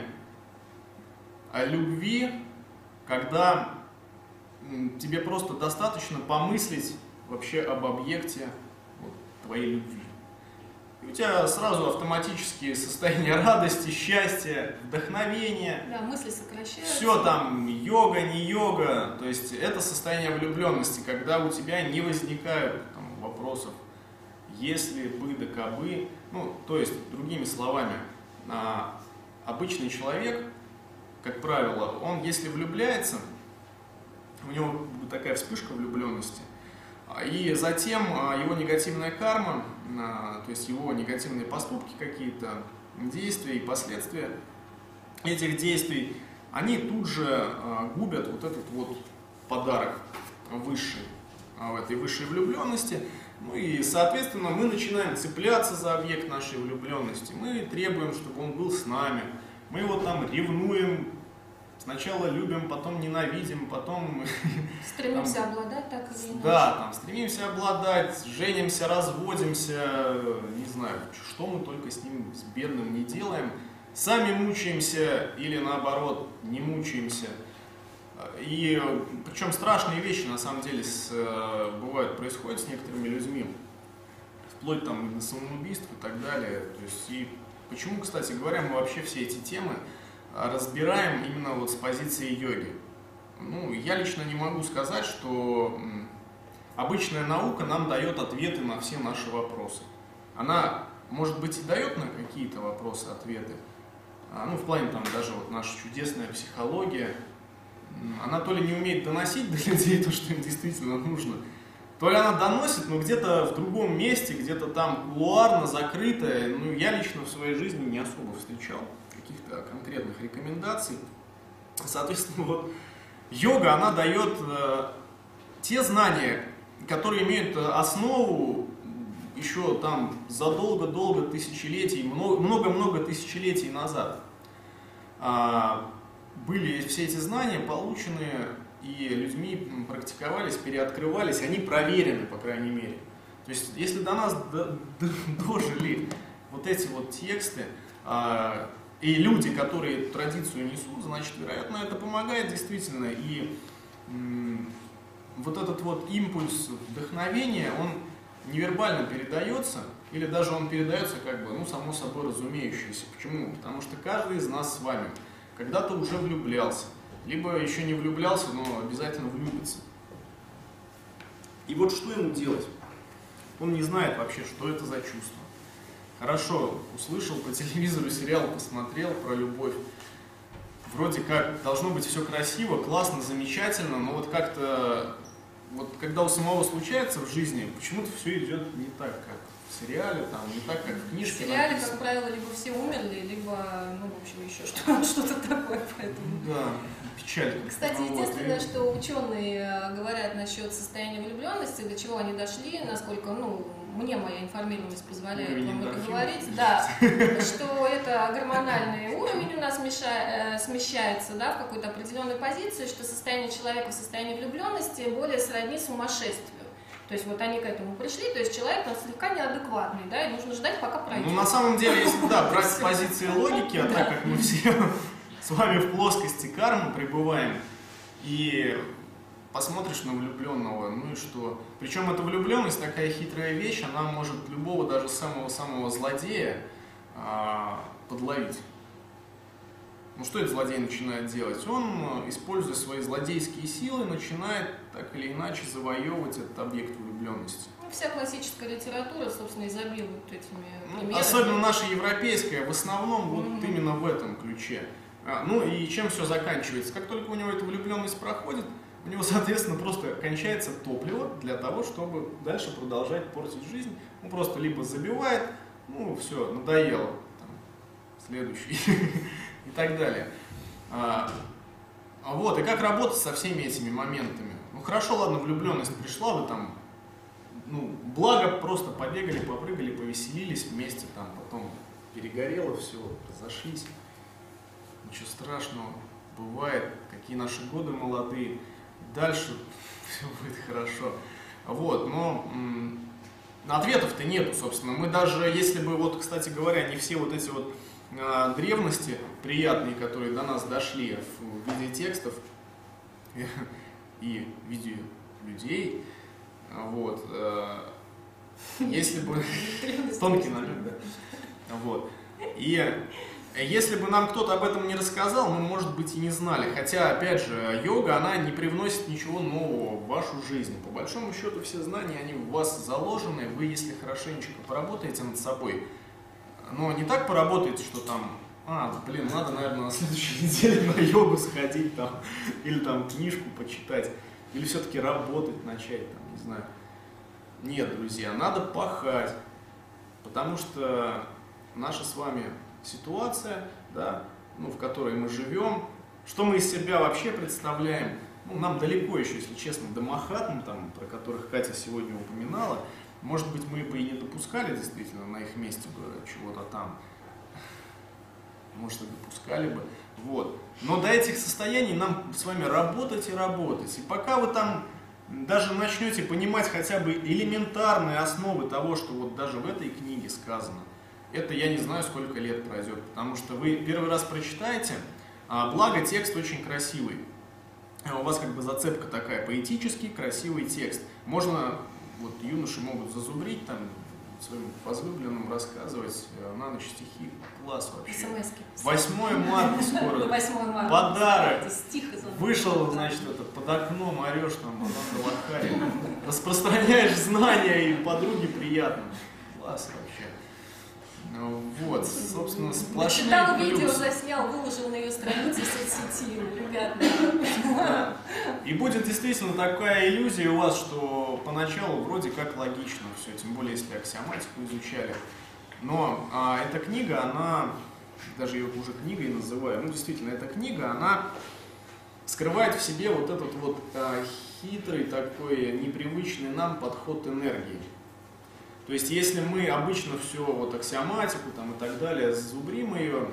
любви, когда тебе просто достаточно помыслить вообще об объекте вот, твоей любви. И у тебя сразу автоматические состояния радости, счастья, вдохновения. Да, мысли сокращаются. Все там, йога, не йога. То есть это состояние влюбленности, когда у тебя не возникают там, вопросов, если бы, да кабы. Ну, то есть, другими словами, обычный человек, как правило, он, если влюбляется, у него такая вспышка влюбленности, и затем его негативная карма, то есть его негативные поступки какие-то, действия и последствия этих действий, они тут же губят вот этот вот подарок высший, в этой высшей влюбленности. Ну и, соответственно, мы начинаем цепляться за объект нашей влюбленности, мы требуем, чтобы он был с нами, мы его там ревнуем, сначала любим, потом ненавидим, потом... Стремимся там, обладать так или иначе. Да, там, стремимся обладать, женимся, разводимся, не знаю, что мы только с ним, с бедным, не делаем. Сами мучаемся или, наоборот, не мучаемся. И причем страшные вещи, на самом деле, с, бывают, происходят с некоторыми людьми, вплоть там до самоубийств и так далее. То есть, и почему, кстати говоря, мы вообще все эти темы разбираем именно вот с позиции йоги. Ну, я лично не могу сказать, что обычная наука нам дает ответы на все наши вопросы. Она, может быть, и дает на какие-то вопросы ответы, ну, в плане там даже вот наша чудесная психология, она то ли не умеет доносить до людей то, что им действительно нужно, то ли она доносит, но где-то в другом месте, где-то там кулуарно, закрытое. Ну, я лично в своей жизни не особо встречал каких-то конкретных рекомендаций. Соответственно, вот йога, она дает э, те знания, которые имеют основу еще там задолго-долго тысячелетий, много-много тысячелетий назад. А, были все эти знания получены и людьми практиковались, переоткрывались, они проверены, по крайней мере. То есть, если до нас до, до, дожили вот эти вот тексты, а, и люди, которые эту традицию несут, значит, вероятно, это помогает действительно. И м, вот этот вот импульс вдохновения, он невербально передается, или даже он передается как бы, ну, само собой разумеющееся. Почему? Потому что каждый из нас с вами когда-то уже влюблялся, либо еще не влюблялся, но обязательно влюбится. И вот что ему делать? Он не знает вообще, что это за чувство. Хорошо, услышал по телевизору сериал, посмотрел про любовь. Вроде как должно быть все красиво, классно, замечательно, но вот как-то, вот когда у самого случается в жизни, почему-то все идет не так, как в сериале, там, не так, как в книжке. В сериале, написано. как правило, либо все умерли, либо, ну, в общем, еще что- что-то такое, поэтому... Да, печаль. Кстати, Вот, единственное, и- что ученые говорят насчет состояния влюбленности, до чего они дошли, насколько, ну, мне моя информированность позволяет Уровень вам это эндорфинов. говорить, да, что это гормональный уровень у нас меша- э, смещается, да, в какой-то определенной позиции, что состояние человека в состоянии влюбленности более сродни сумасшествию. То есть вот они к этому пришли, то есть человек он слегка неадекватный, да, и нужно ждать, пока пройдет. Ну, на самом деле, если, да, брать с позиции логики, а так как мы все с вами в плоскости кармы пребываем, и посмотришь на влюбленного, ну и что? Причем эта влюбленность такая хитрая вещь, она может любого, даже самого-самого злодея а, подловить. Ну что этот злодей начинает делать? Он, используя свои злодейские силы, начинает так или иначе завоевывать этот объект влюбленности. Ну, вся классическая литература, собственно, изобилует этими Ну, примерами. особенно наша европейская, в основном вот Мгм. именно в этом ключе. А, ну и чем все заканчивается? Как только у него эта влюбленность проходит, у него, соответственно, просто кончается топливо для того, чтобы дальше продолжать портить жизнь. Он просто либо забивает, ну все, надоело, там, следующий и так далее. А, а вот, и как работать со всеми этими моментами? Ну хорошо, ладно, влюбленность пришла, вы там, ну, благо просто побегали, попрыгали, повеселились вместе, там, потом перегорело все, разошлись. Ничего страшного, бывает, какие наши годы молодые, дальше все будет хорошо. Вот, но м, ответов-то нету, собственно. Мы даже, если бы, вот, кстати говоря, не все вот эти вот э, древности приятные, которые до нас дошли в виде текстов и в виде людей, вот, э, если бы... Тонкий намек, да. Вот. И если бы нам кто-то об этом не рассказал, мы, может быть, и не знали. Хотя, опять же, йога, она не привносит ничего нового в вашу жизнь. По большому счету, все знания, они в вас заложены. Вы, если хорошенечко поработаете над собой, но не так поработаете, что там, а, блин, надо, наверное, на следующей неделе на йогу сходить, там, или там книжку почитать, или все-таки работать начать, там, не знаю. Нет, друзья, надо пахать, потому что наша с вами ситуация, да, ну, в которой мы живем, что мы из себя вообще представляем, ну, нам далеко еще, если честно, до Махатм, там, про которых Катя сегодня упоминала, может быть, мы бы и не допускали действительно на их месте бы чего-то там, может, и допускали бы, вот. Но до этих состояний нам с вами работать и работать, и пока вы там даже начнете понимать хотя бы элементарные основы того, что вот даже в этой книге сказано, это я не знаю, сколько лет пройдет, потому что вы первый раз прочитаете, а, благо текст очень красивый. У вас как бы зацепка такая, поэтический, красивый текст. Можно, вот юноши могут зазубрить, там, своим возлюбленным рассказывать на ночь стихи. Класс вообще. СМСки. восьмое марта скоро. восьмое марта. Подарок. Это стих из Вышел, значит, это, под окном орешь, там, Ананда Лахари. Распространяешь знания, и подруге приятно. Класс вообще. Ну, вот, собственно, сплошные Читал видео, плюсы. заснял, выложил на ее странице в соцсети. Ребят, Да. И будет действительно такая иллюзия у вас, что поначалу вроде как логично все, тем более если аксиоматику изучали. Но а, эта книга, она, даже ее уже книгой называю, ну действительно, эта книга, она скрывает в себе вот этот вот а, хитрый такой, непривычный нам подход энергии. То есть, если мы обычно все, вот аксиоматику там, и так далее, зубрим ее,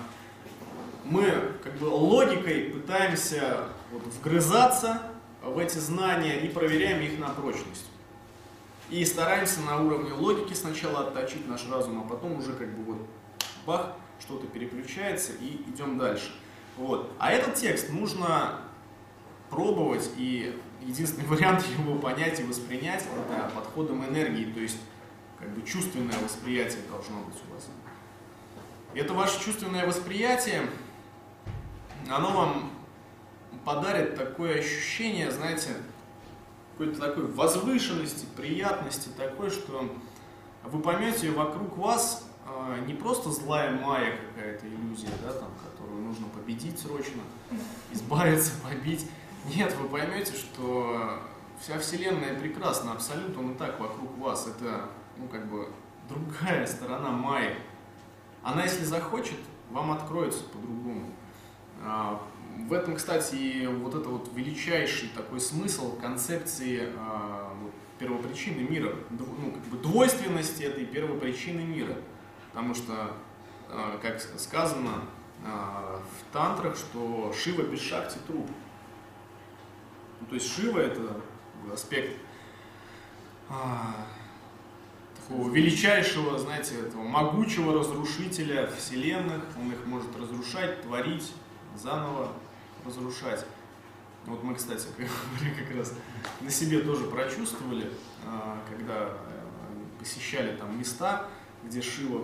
мы как бы логикой пытаемся вот, вгрызаться в эти знания и проверяем их на прочность. И стараемся на уровне логики сначала отточить наш разум, а потом уже как бы вот бах, что-то переключается и идем дальше. Вот. А этот текст нужно пробовать, и единственный вариант его понять и воспринять — это подходом энергии, то есть как бы чувственное восприятие должно быть у вас. Это ваше чувственное восприятие, оно вам подарит такое ощущение, знаете, какой-то такой возвышенности, приятности такой, что вы поймете, вокруг вас э, не просто злая майя какая-то иллюзия, да, там, которую нужно победить срочно, избавиться, побить. Нет, вы поймете, что вся Вселенная прекрасна, абсолютно он и так вокруг вас. Это, ну, как бы другая сторона майи. Она, если захочет, вам откроется по-другому. А, в этом, кстати, и вот это вот величайший такой смысл концепции а, вот, первопричины мира, ну, как бы двойственности этой первопричины мира. Потому что, а, как сказано а, в тантрах, что Шива без Шакти труп. Ну, то есть Шива — это аспект а, такого величайшего, знаете, этого могучего разрушителя вселенных. Он их может разрушать, творить, заново разрушать. Вот мы, кстати, как раз на себе тоже прочувствовали, когда посещали там места, где Шива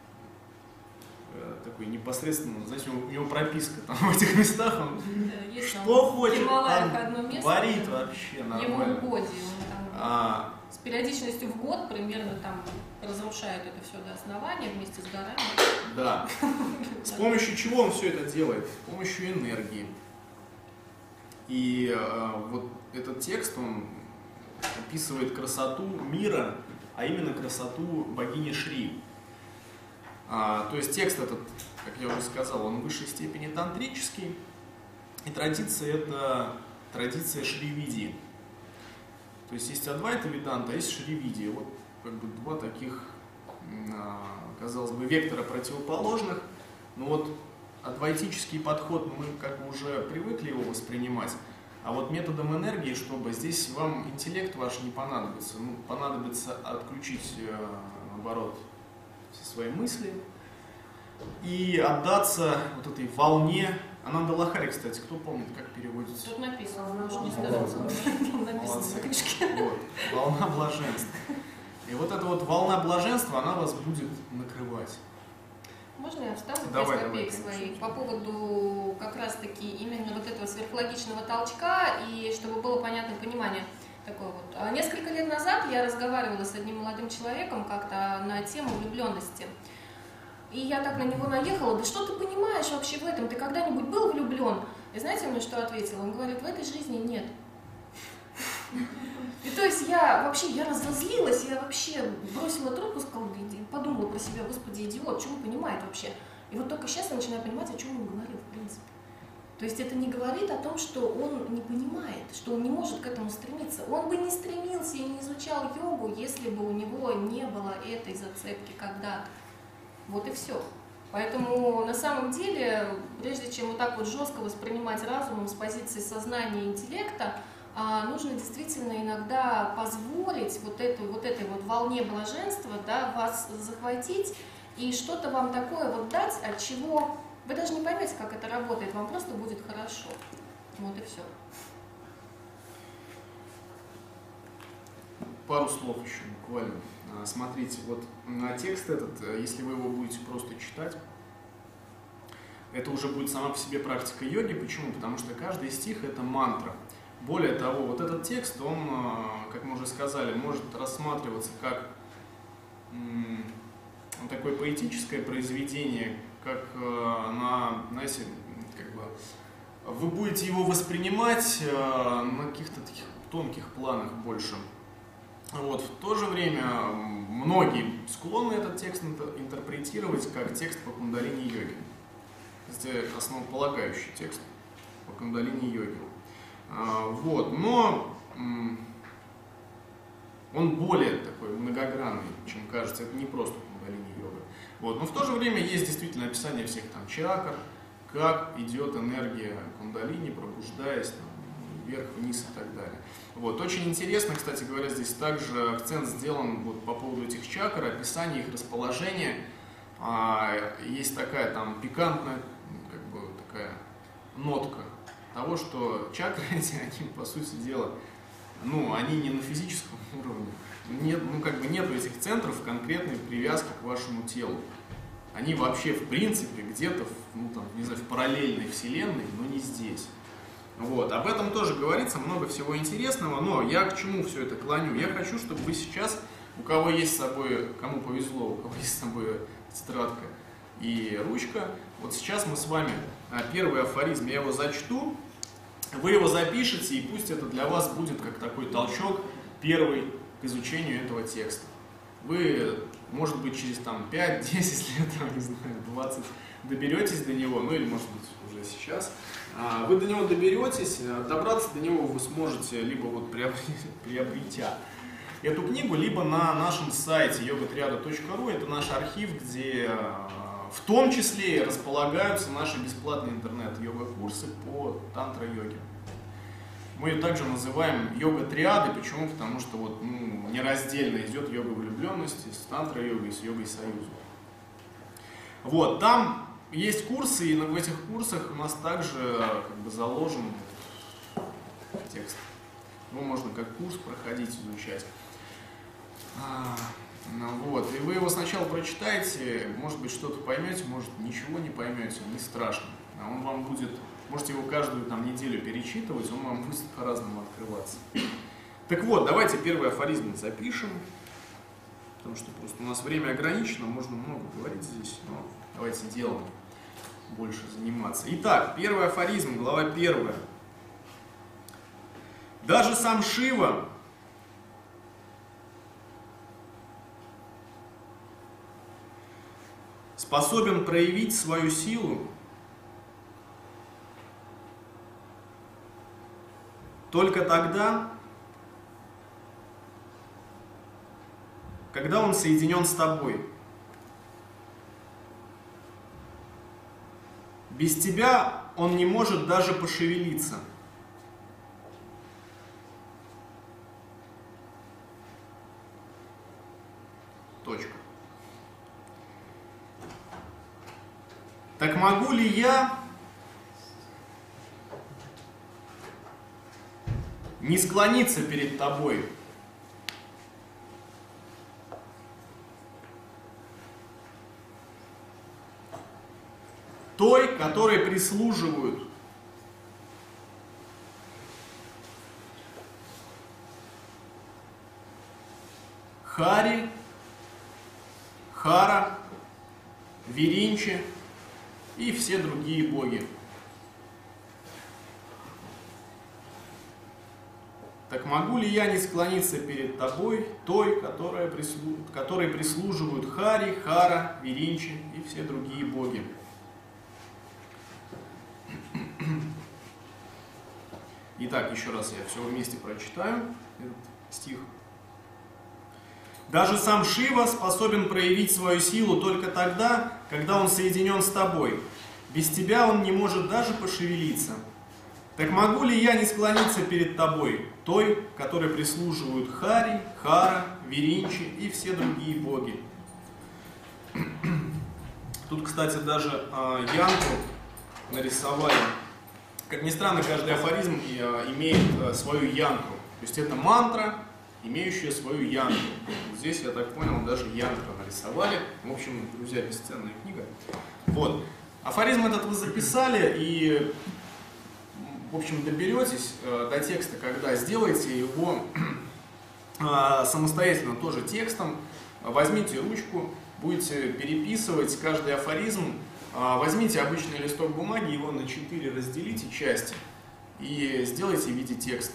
такой непосредственно, знаете, у него прописка там в этих местах, он да, что хочет, там творит вообще нормально. Его угодье, он там а, с периодичностью в год примерно там разрушает это все до основания вместе с горами. Да. С помощью чего он все это делает? С помощью энергии. И а, вот этот текст, он описывает красоту мира, а именно красоту богини Шри. А, то есть текст этот, как я уже сказал, он в высшей степени тантрический, и традиция — это традиция Шривидии. То есть есть Адвайта Веданта, а есть Шривидия. Вот как бы два таких, казалось бы, вектора противоположных. Но вот адвайтический подход, мы как бы уже привыкли его воспринимать, а вот методом энергии, чтобы здесь вам интеллект ваш не понадобится, ну, понадобится отключить, наоборот, все свои мысли и отдаться вот этой волне. Ананда Лахари, кстати, кто помнит, как переводится? Тут написано, можно не стараться. Написано на книжке. Вот. Волна блаженства. И вот эта вот волна блаженства, она вас будет накрывать. Можно я вставлю пять копеек своих по поводу как раз-таки именно вот этого сверхлогичного толчка, и чтобы было понятное понимание. Такое вот. Несколько лет назад я разговаривала с одним молодым человеком как-то на тему влюбленности. И я так на него наехала: да что ты понимаешь вообще в этом? Ты когда-нибудь был влюблен? И знаете, мне что ответил? Он говорит: в этой жизни нет. И то есть я вообще, я разозлилась, я вообще бросила трубку, сказала, подумала про себя: господи, идиот, что он понимает вообще? И вот только сейчас я начинаю понимать, о чем он говорил, в принципе. То есть это не говорит о том, что он не понимает, что он не может к этому стремиться. Он бы не стремился и не изучал йогу, если бы у него не было этой зацепки когда-то. Вот и все. Поэтому на самом деле, прежде чем вот так вот жестко воспринимать разумом с позиции сознания и интеллекта, нужно действительно иногда позволить вот, эту, вот этой вот волне блаженства, да, вас захватить и что-то вам такое вот дать, от чего вы даже не поймете, как это работает, вам просто будет хорошо. Вот и все. Пару слов еще буквально. Смотрите, вот на текст этот, если вы его будете просто читать, это уже будет сама по себе практика йоги. Почему? Потому что каждый стих — это мантра. Более того, вот этот текст, он, как мы уже сказали, может рассматриваться как такое поэтическое произведение, как на, знаете, как бы вы будете его воспринимать на каких-то таких тонких планах больше. Вот. В то же время многие склонны этот текст интерпретировать как текст по кундалини-йоге. Это основополагающий текст по кундалини-йоге. Вот. Но он более такой многогранный, чем кажется. Это не просто кундалини-йога. Вот. Но в то же время есть действительно описание всех там чакр, как идет энергия кундалини, пробуждаясь там, вверх, вниз и так далее. Вот. Очень интересно, кстати говоря, здесь также акцент сделан вот по поводу этих чакр, описание их расположения. А, есть такая там пикантная, как бы такая нотка того, что чакры эти, они, по сути дела, ну, они не на физическом уровне. Нет, ну, как бы нету этих центров конкретной привязки к вашему телу. Они вообще, в принципе, где-то, ну, там, не знаю, в параллельной вселенной, но не здесь. Вот. Об этом тоже говорится, много всего интересного, но я к чему все это клоню? Я хочу, чтобы вы сейчас, у кого есть с собой, кому повезло, у кого есть с собой тетрадка и ручка, вот сейчас мы с вами первый афоризм, я его зачту, вы его запишете, и пусть это для вас будет как такой толчок первый к изучению этого текста. Вы, может быть, через там пять-десять лет, не знаю, двадцать, доберетесь до него, ну или, может быть, уже сейчас. Вы до него доберетесь, добраться до него вы сможете либо вот приобретя эту книгу, либо на нашем сайте йога триада точка ру. Это наш архив, где в том числе располагаются наши бесплатные интернет-йога-курсы по тантра-йоге. Мы ее также называем йога-триады. Почему? Потому что вот, ну, нераздельно идет йога влюбленности с тантра-йогой, с йогой-союзом. Вот, там есть курсы, и в этих курсах у нас также как бы заложен текст. Его можно как курс проходить, изучать. А, ну вот, и вы его сначала прочитаете, может быть, что-то поймете, может, ничего не поймете, не страшно. А он вам будет, можете его каждую там неделю перечитывать, он вам будет по-разному открываться. Так вот, давайте первый афоризм запишем, потому что просто у нас время ограничено, можно много говорить здесь, но давайте делом больше заниматься. Итак, первый афоризм, глава первая. Даже сам Шива способен проявить свою силу только тогда, когда он соединен с тобой. Без тебя он не может даже пошевелиться. Точка. Так могу ли я не склониться перед тобой? Той, которой прислуживают Хари, Хара, Виринчи и все другие боги. Так могу ли я не склониться перед тобой, той, которая прислу... которой прислуживают Хари, Хара, Виринчи и все другие боги? Итак, еще раз я все вместе прочитаю этот стих. Даже сам Шива способен проявить свою силу только тогда, когда он соединен с тобой. Без тебя он не может даже пошевелиться. Так могу ли я не склониться перед тобой, той, которой прислуживают Хари, Хара, Виринчи и все другие боги? Тут, кстати, даже э, янтру нарисовали. Как ни странно, каждый афоризм имеет свою янтру. То есть это мантра, имеющая свою янтру. Здесь, я так понял, даже янтру нарисовали. В общем, друзья, бесценная книга. Вот. Афоризм этот вы записали и, в общем, доберетесь до текста, когда сделаете его самостоятельно тоже текстом. Возьмите ручку, будете переписывать каждый афоризм. Возьмите обычный листок бумаги, его на четыре разделите части и сделайте в виде текста.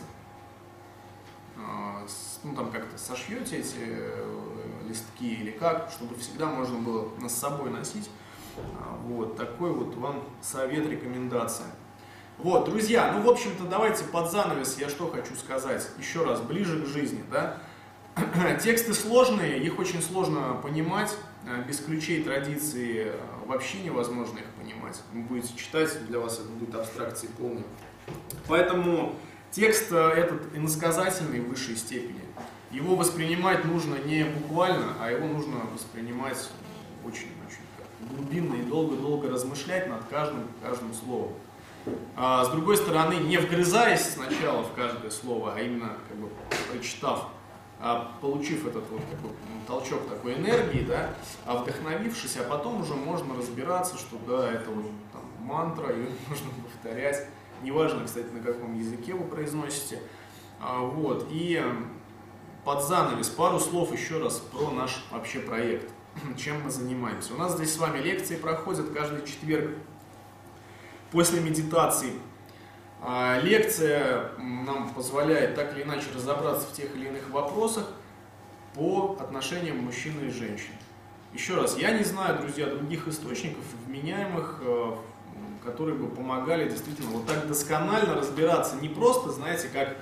Ну, там как-то сошьете эти листки или как, чтобы всегда можно было с собой носить. Вот такой вот вам совет, рекомендация. Вот, друзья, ну, в общем-то, давайте под занавес я что хочу сказать. Еще раз, ближе к жизни, да? Тексты сложные, их очень сложно понимать. Без ключей традиции вообще невозможно их понимать. Вы будете читать, для вас это будет абстракции полной. Поэтому текст этот иносказательный в высшей степени. Его воспринимать нужно не буквально, а его нужно воспринимать очень-очень глубинно и долго-долго размышлять над каждым, каждым словом. А, с другой стороны, не вгрызаясь сначала в каждое слово, а именно как бы прочитав, а, получив этот вот как бы толчок такой энергии, да, а вдохновившись, а потом уже можно разбираться, что да, это вот там мантра, ее нужно повторять. Неважно, кстати, на каком языке вы произносите. А, вот. И под занавес пару слов еще раз про наш вообще проект. Чем мы занимаемся. У нас здесь с вами лекции проходят каждый четверг после медитации. А, лекция нам позволяет так или иначе разобраться в тех или иных вопросах по отношениям мужчины и женщины. Еще раз, я не знаю, друзья, других источников вменяемых, которые бы помогали действительно вот так досконально разбираться. Не просто, знаете, как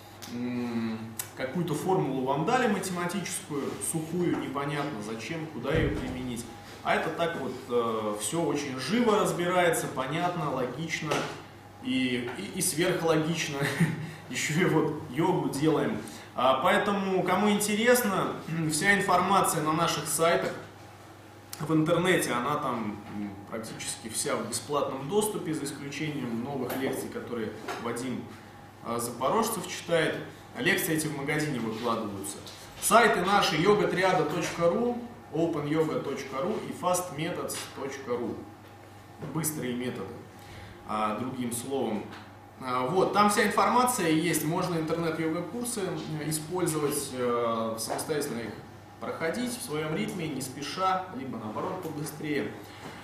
какую-то формулу вам дали математическую, сухую, непонятно зачем, куда ее применить. А это так вот э, все очень живо разбирается, понятно, логично и, и, и сверхлогично. Еще и вот йогу делаем. А, поэтому, кому интересно, вся информация на наших сайтах, в интернете, она там практически вся в бесплатном доступе, за исключением новых лекций, которые Вадим Запорожцев читает. Лекции эти в магазине выкладываются. Сайты наши йога триада точка ру, опен йога точка ру и фаст методс точка ру. Быстрые методы, а, другим словом. А, вот, там вся информация есть, можно интернет-йога-курсы использовать, а, самостоятельно их проходить в своем ритме, не спеша, либо наоборот побыстрее.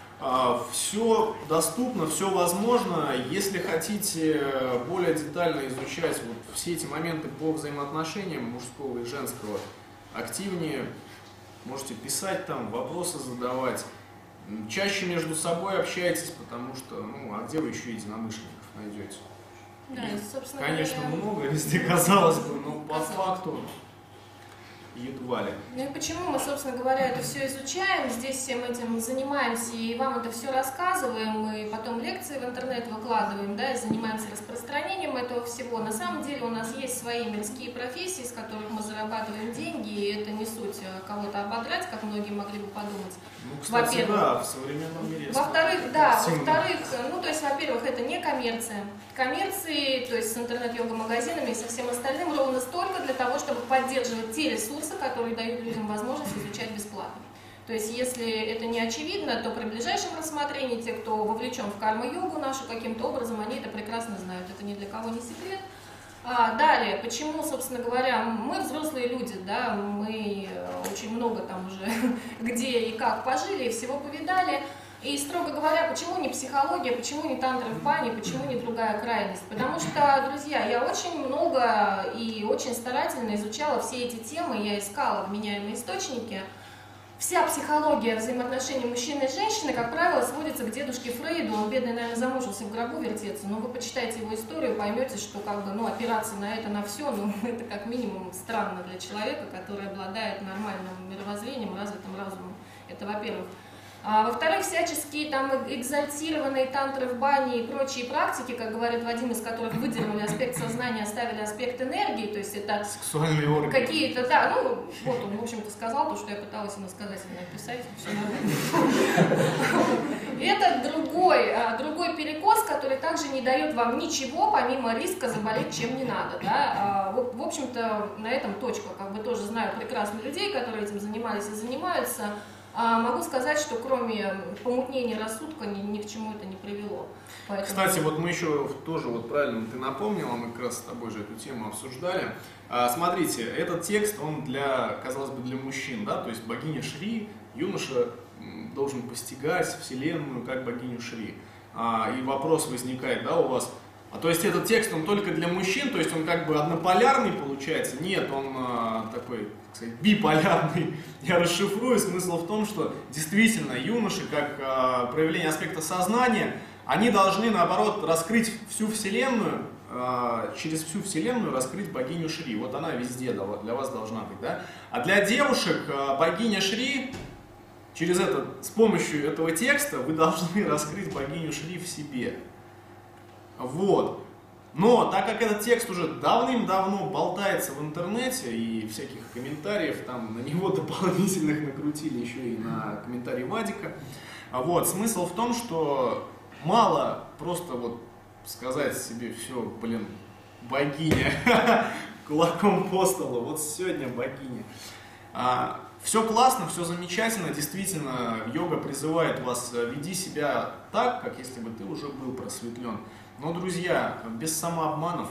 Все доступно, все возможно. Если хотите более детально изучать вот все эти моменты по взаимоотношениям мужского и женского, активнее можете писать там, вопросы задавать. Чаще между собой общайтесь, потому что, ну, а где вы еще единомышленников найдете? Да, и, собственно, конечно, говоря, много везде, казалось бы, но по факту едва ли. Ну и почему мы, собственно говоря, это все изучаем, здесь всем этим занимаемся и вам это все рассказываем, и потом лекции в интернет выкладываем, да, и занимаемся распространением этого всего. На самом деле у нас есть свои мирские профессии, с которых мы зарабатываем деньги, и это не суть кого-то ободрать, как многие могли бы подумать. Ну, кстати, да, в современном мире. Во-вторых, да, во-вторых, ну, то есть, во-первых, это не коммерция. Коммерции, то есть с интернет-йога-магазинами и со всем остальным ровно столько для того, чтобы поддерживать те ресурсы, которые дают людям возможность изучать бесплатно. То есть, если это не очевидно, то при ближайшем рассмотрении те, кто вовлечен в карма-йогу нашу каким-то образом, они это прекрасно знают. Это ни для кого не секрет. А, далее, почему, собственно говоря, мы взрослые люди, да, мы очень много там уже где и как пожили, и всего повидали. И, строго говоря, почему не психология, почему не тантра в бане, почему не другая крайность? Потому что, друзья, я очень много и очень старательно изучала все эти темы, я искала вменяемые источники. Вся психология взаимоотношений мужчины и женщины, как правило, сводится к дедушке Фрейду. Он, бедный, наверное, замучился в гробу вертеться, но вы почитаете его историю, поймете, что как бы, ну, опираться на это, на все, ну, это как минимум странно для человека, который обладает нормальным мировоззрением, развитым разумом. Это во-первых. А, во-вторых, всяческие там экзальтированные тантры в бане и прочие практики, как говорит Вадим, из которых выдернули аспект сознания, оставили аспект энергии, то есть это сексуальные органы. Какие-то, да, ну, вот он, в общем-то, сказал то, что я пыталась ему сказать, и написать, все нормально. Это другой, другой перекос, который также не дает вам ничего, помимо риска заболеть чем не надо, да. В общем-то, на этом точка, как бы тоже знаю прекрасных людей, которые этим занимались и занимаются. А могу сказать, что кроме помутнения рассудка ни, ни к чему это не привело. Поэтому... Кстати, вот мы еще тоже, вот правильно ты напомнила, мы как раз с тобой же эту тему обсуждали. А, смотрите, этот текст, он для, казалось бы, для мужчин, да, то есть богиня Шри, юноша должен постигать Вселенную как богиню Шри. А, и вопрос возникает, да, у вас, а то есть этот текст, он только для мужчин, то есть он как бы однополярный получается? Нет, он а, такой, так сказать, биполярный. Я расшифрую. Смысл в том, что действительно юноши, как а, проявление аспекта сознания, они должны, наоборот, раскрыть всю Вселенную, а, через всю Вселенную раскрыть богиню Шри. Вот она везде для вас должна быть, да? А для девушек а, богиня Шри, через это, с помощью этого текста вы должны раскрыть богиню Шри в себе. Вот. Но так как этот текст уже давным-давно болтается в интернете и всяких комментариев, там на него дополнительных накрутили еще и на комментарии Вадика, вот, смысл в том, что мало просто вот сказать себе, все, блин, богиня, кулаком по столу, вот сегодня богиня. А, все классно, все замечательно, действительно, йога призывает вас, веди себя так, как если бы ты уже был просветлен. Но, друзья, без самообманов,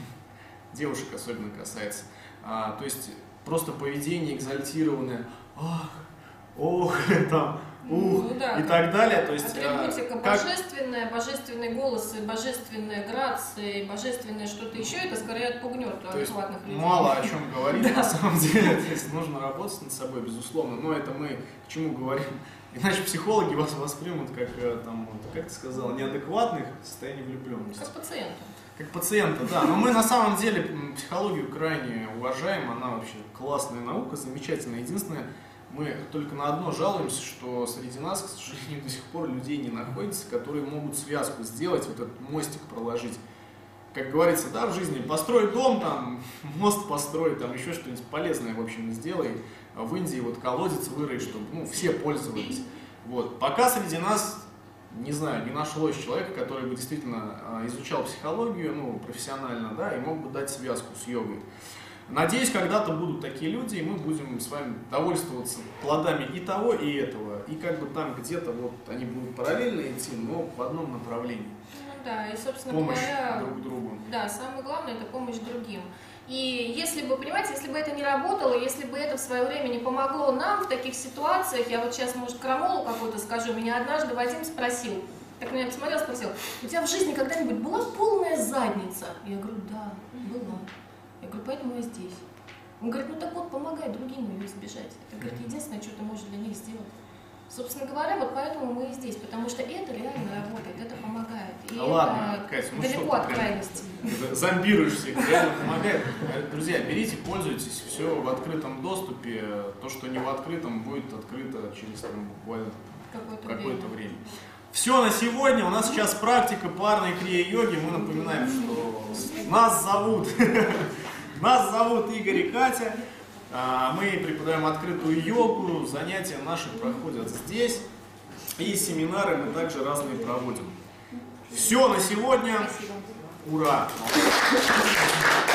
девушек особенно касается, а, то есть просто поведение экзальтированное, ах, ох, там, ух, ну, да, и так далее. То есть, атрибутика как... божественная, божественный голос, божественная грация, божественное что-то еще, это скорее отпугнет адекватных людей. Мало о чем говорить на самом деле, то есть нужно работать над собой, безусловно, но это мы к чему говорим. Иначе психологи вас воспримут как, там, как ты сказала, неадекватных в состоянии влюбленности. Как пациента. Как пациента, да. Но мы на самом деле психологию крайне уважаем, она вообще классная наука, замечательная. Единственное, мы только на одно жалуемся, что среди нас, к сожалению, до сих пор людей не находится, которые могут связку сделать, вот этот мостик проложить. Как говорится, да, в жизни, построй дом, там, мост построй, там, еще что-нибудь полезное, в общем, сделай. В Индии вот колодец вырой, чтобы, ну, все пользовались. Вот. Пока среди нас, не знаю, не нашлось человека, который бы действительно изучал психологию, ну, профессионально, да, и мог бы дать связку с йогой. Надеюсь, когда-то будут такие люди, и мы будем с вами довольствоваться плодами и того, и этого. И как бы там где-то вот они будут параллельно идти, но в одном направлении. Ну да, и, собственно помощь говоря, друг другу. Да, самое главное – это помощь другим. И если бы, понимаете, если бы это не работало, если бы это в свое время не помогло нам в таких ситуациях, я вот сейчас, может, крамолу какую-то скажу, меня однажды Вадим спросил, так на меня посмотрел, спросил, у тебя в жизни когда-нибудь была полная задница? Я говорю, да, была. Я говорю, поэтому я здесь. Он говорит, ну так вот, помогай другим ее избежать. Это, говорит, единственное, что ты можешь для них сделать. Собственно говоря, вот поэтому мы и здесь, потому что это реально работает, это помогает. И да это ладно, Катя, ну далеко что от крайности. Зомбируешь всех, реально помогает. Друзья, берите, пользуйтесь, все в открытом доступе. То, что не в открытом, будет открыто через там, буквально какое-то какое время. время. Все на сегодня. У нас сейчас практика парной крия-йоги. Мы напоминаем, что нас зовут, нас зовут Игорь и Катя. Мы преподаем открытую йогу, занятия наши проходят здесь, и семинары мы также разные проводим. Все на сегодня. Спасибо. Ура!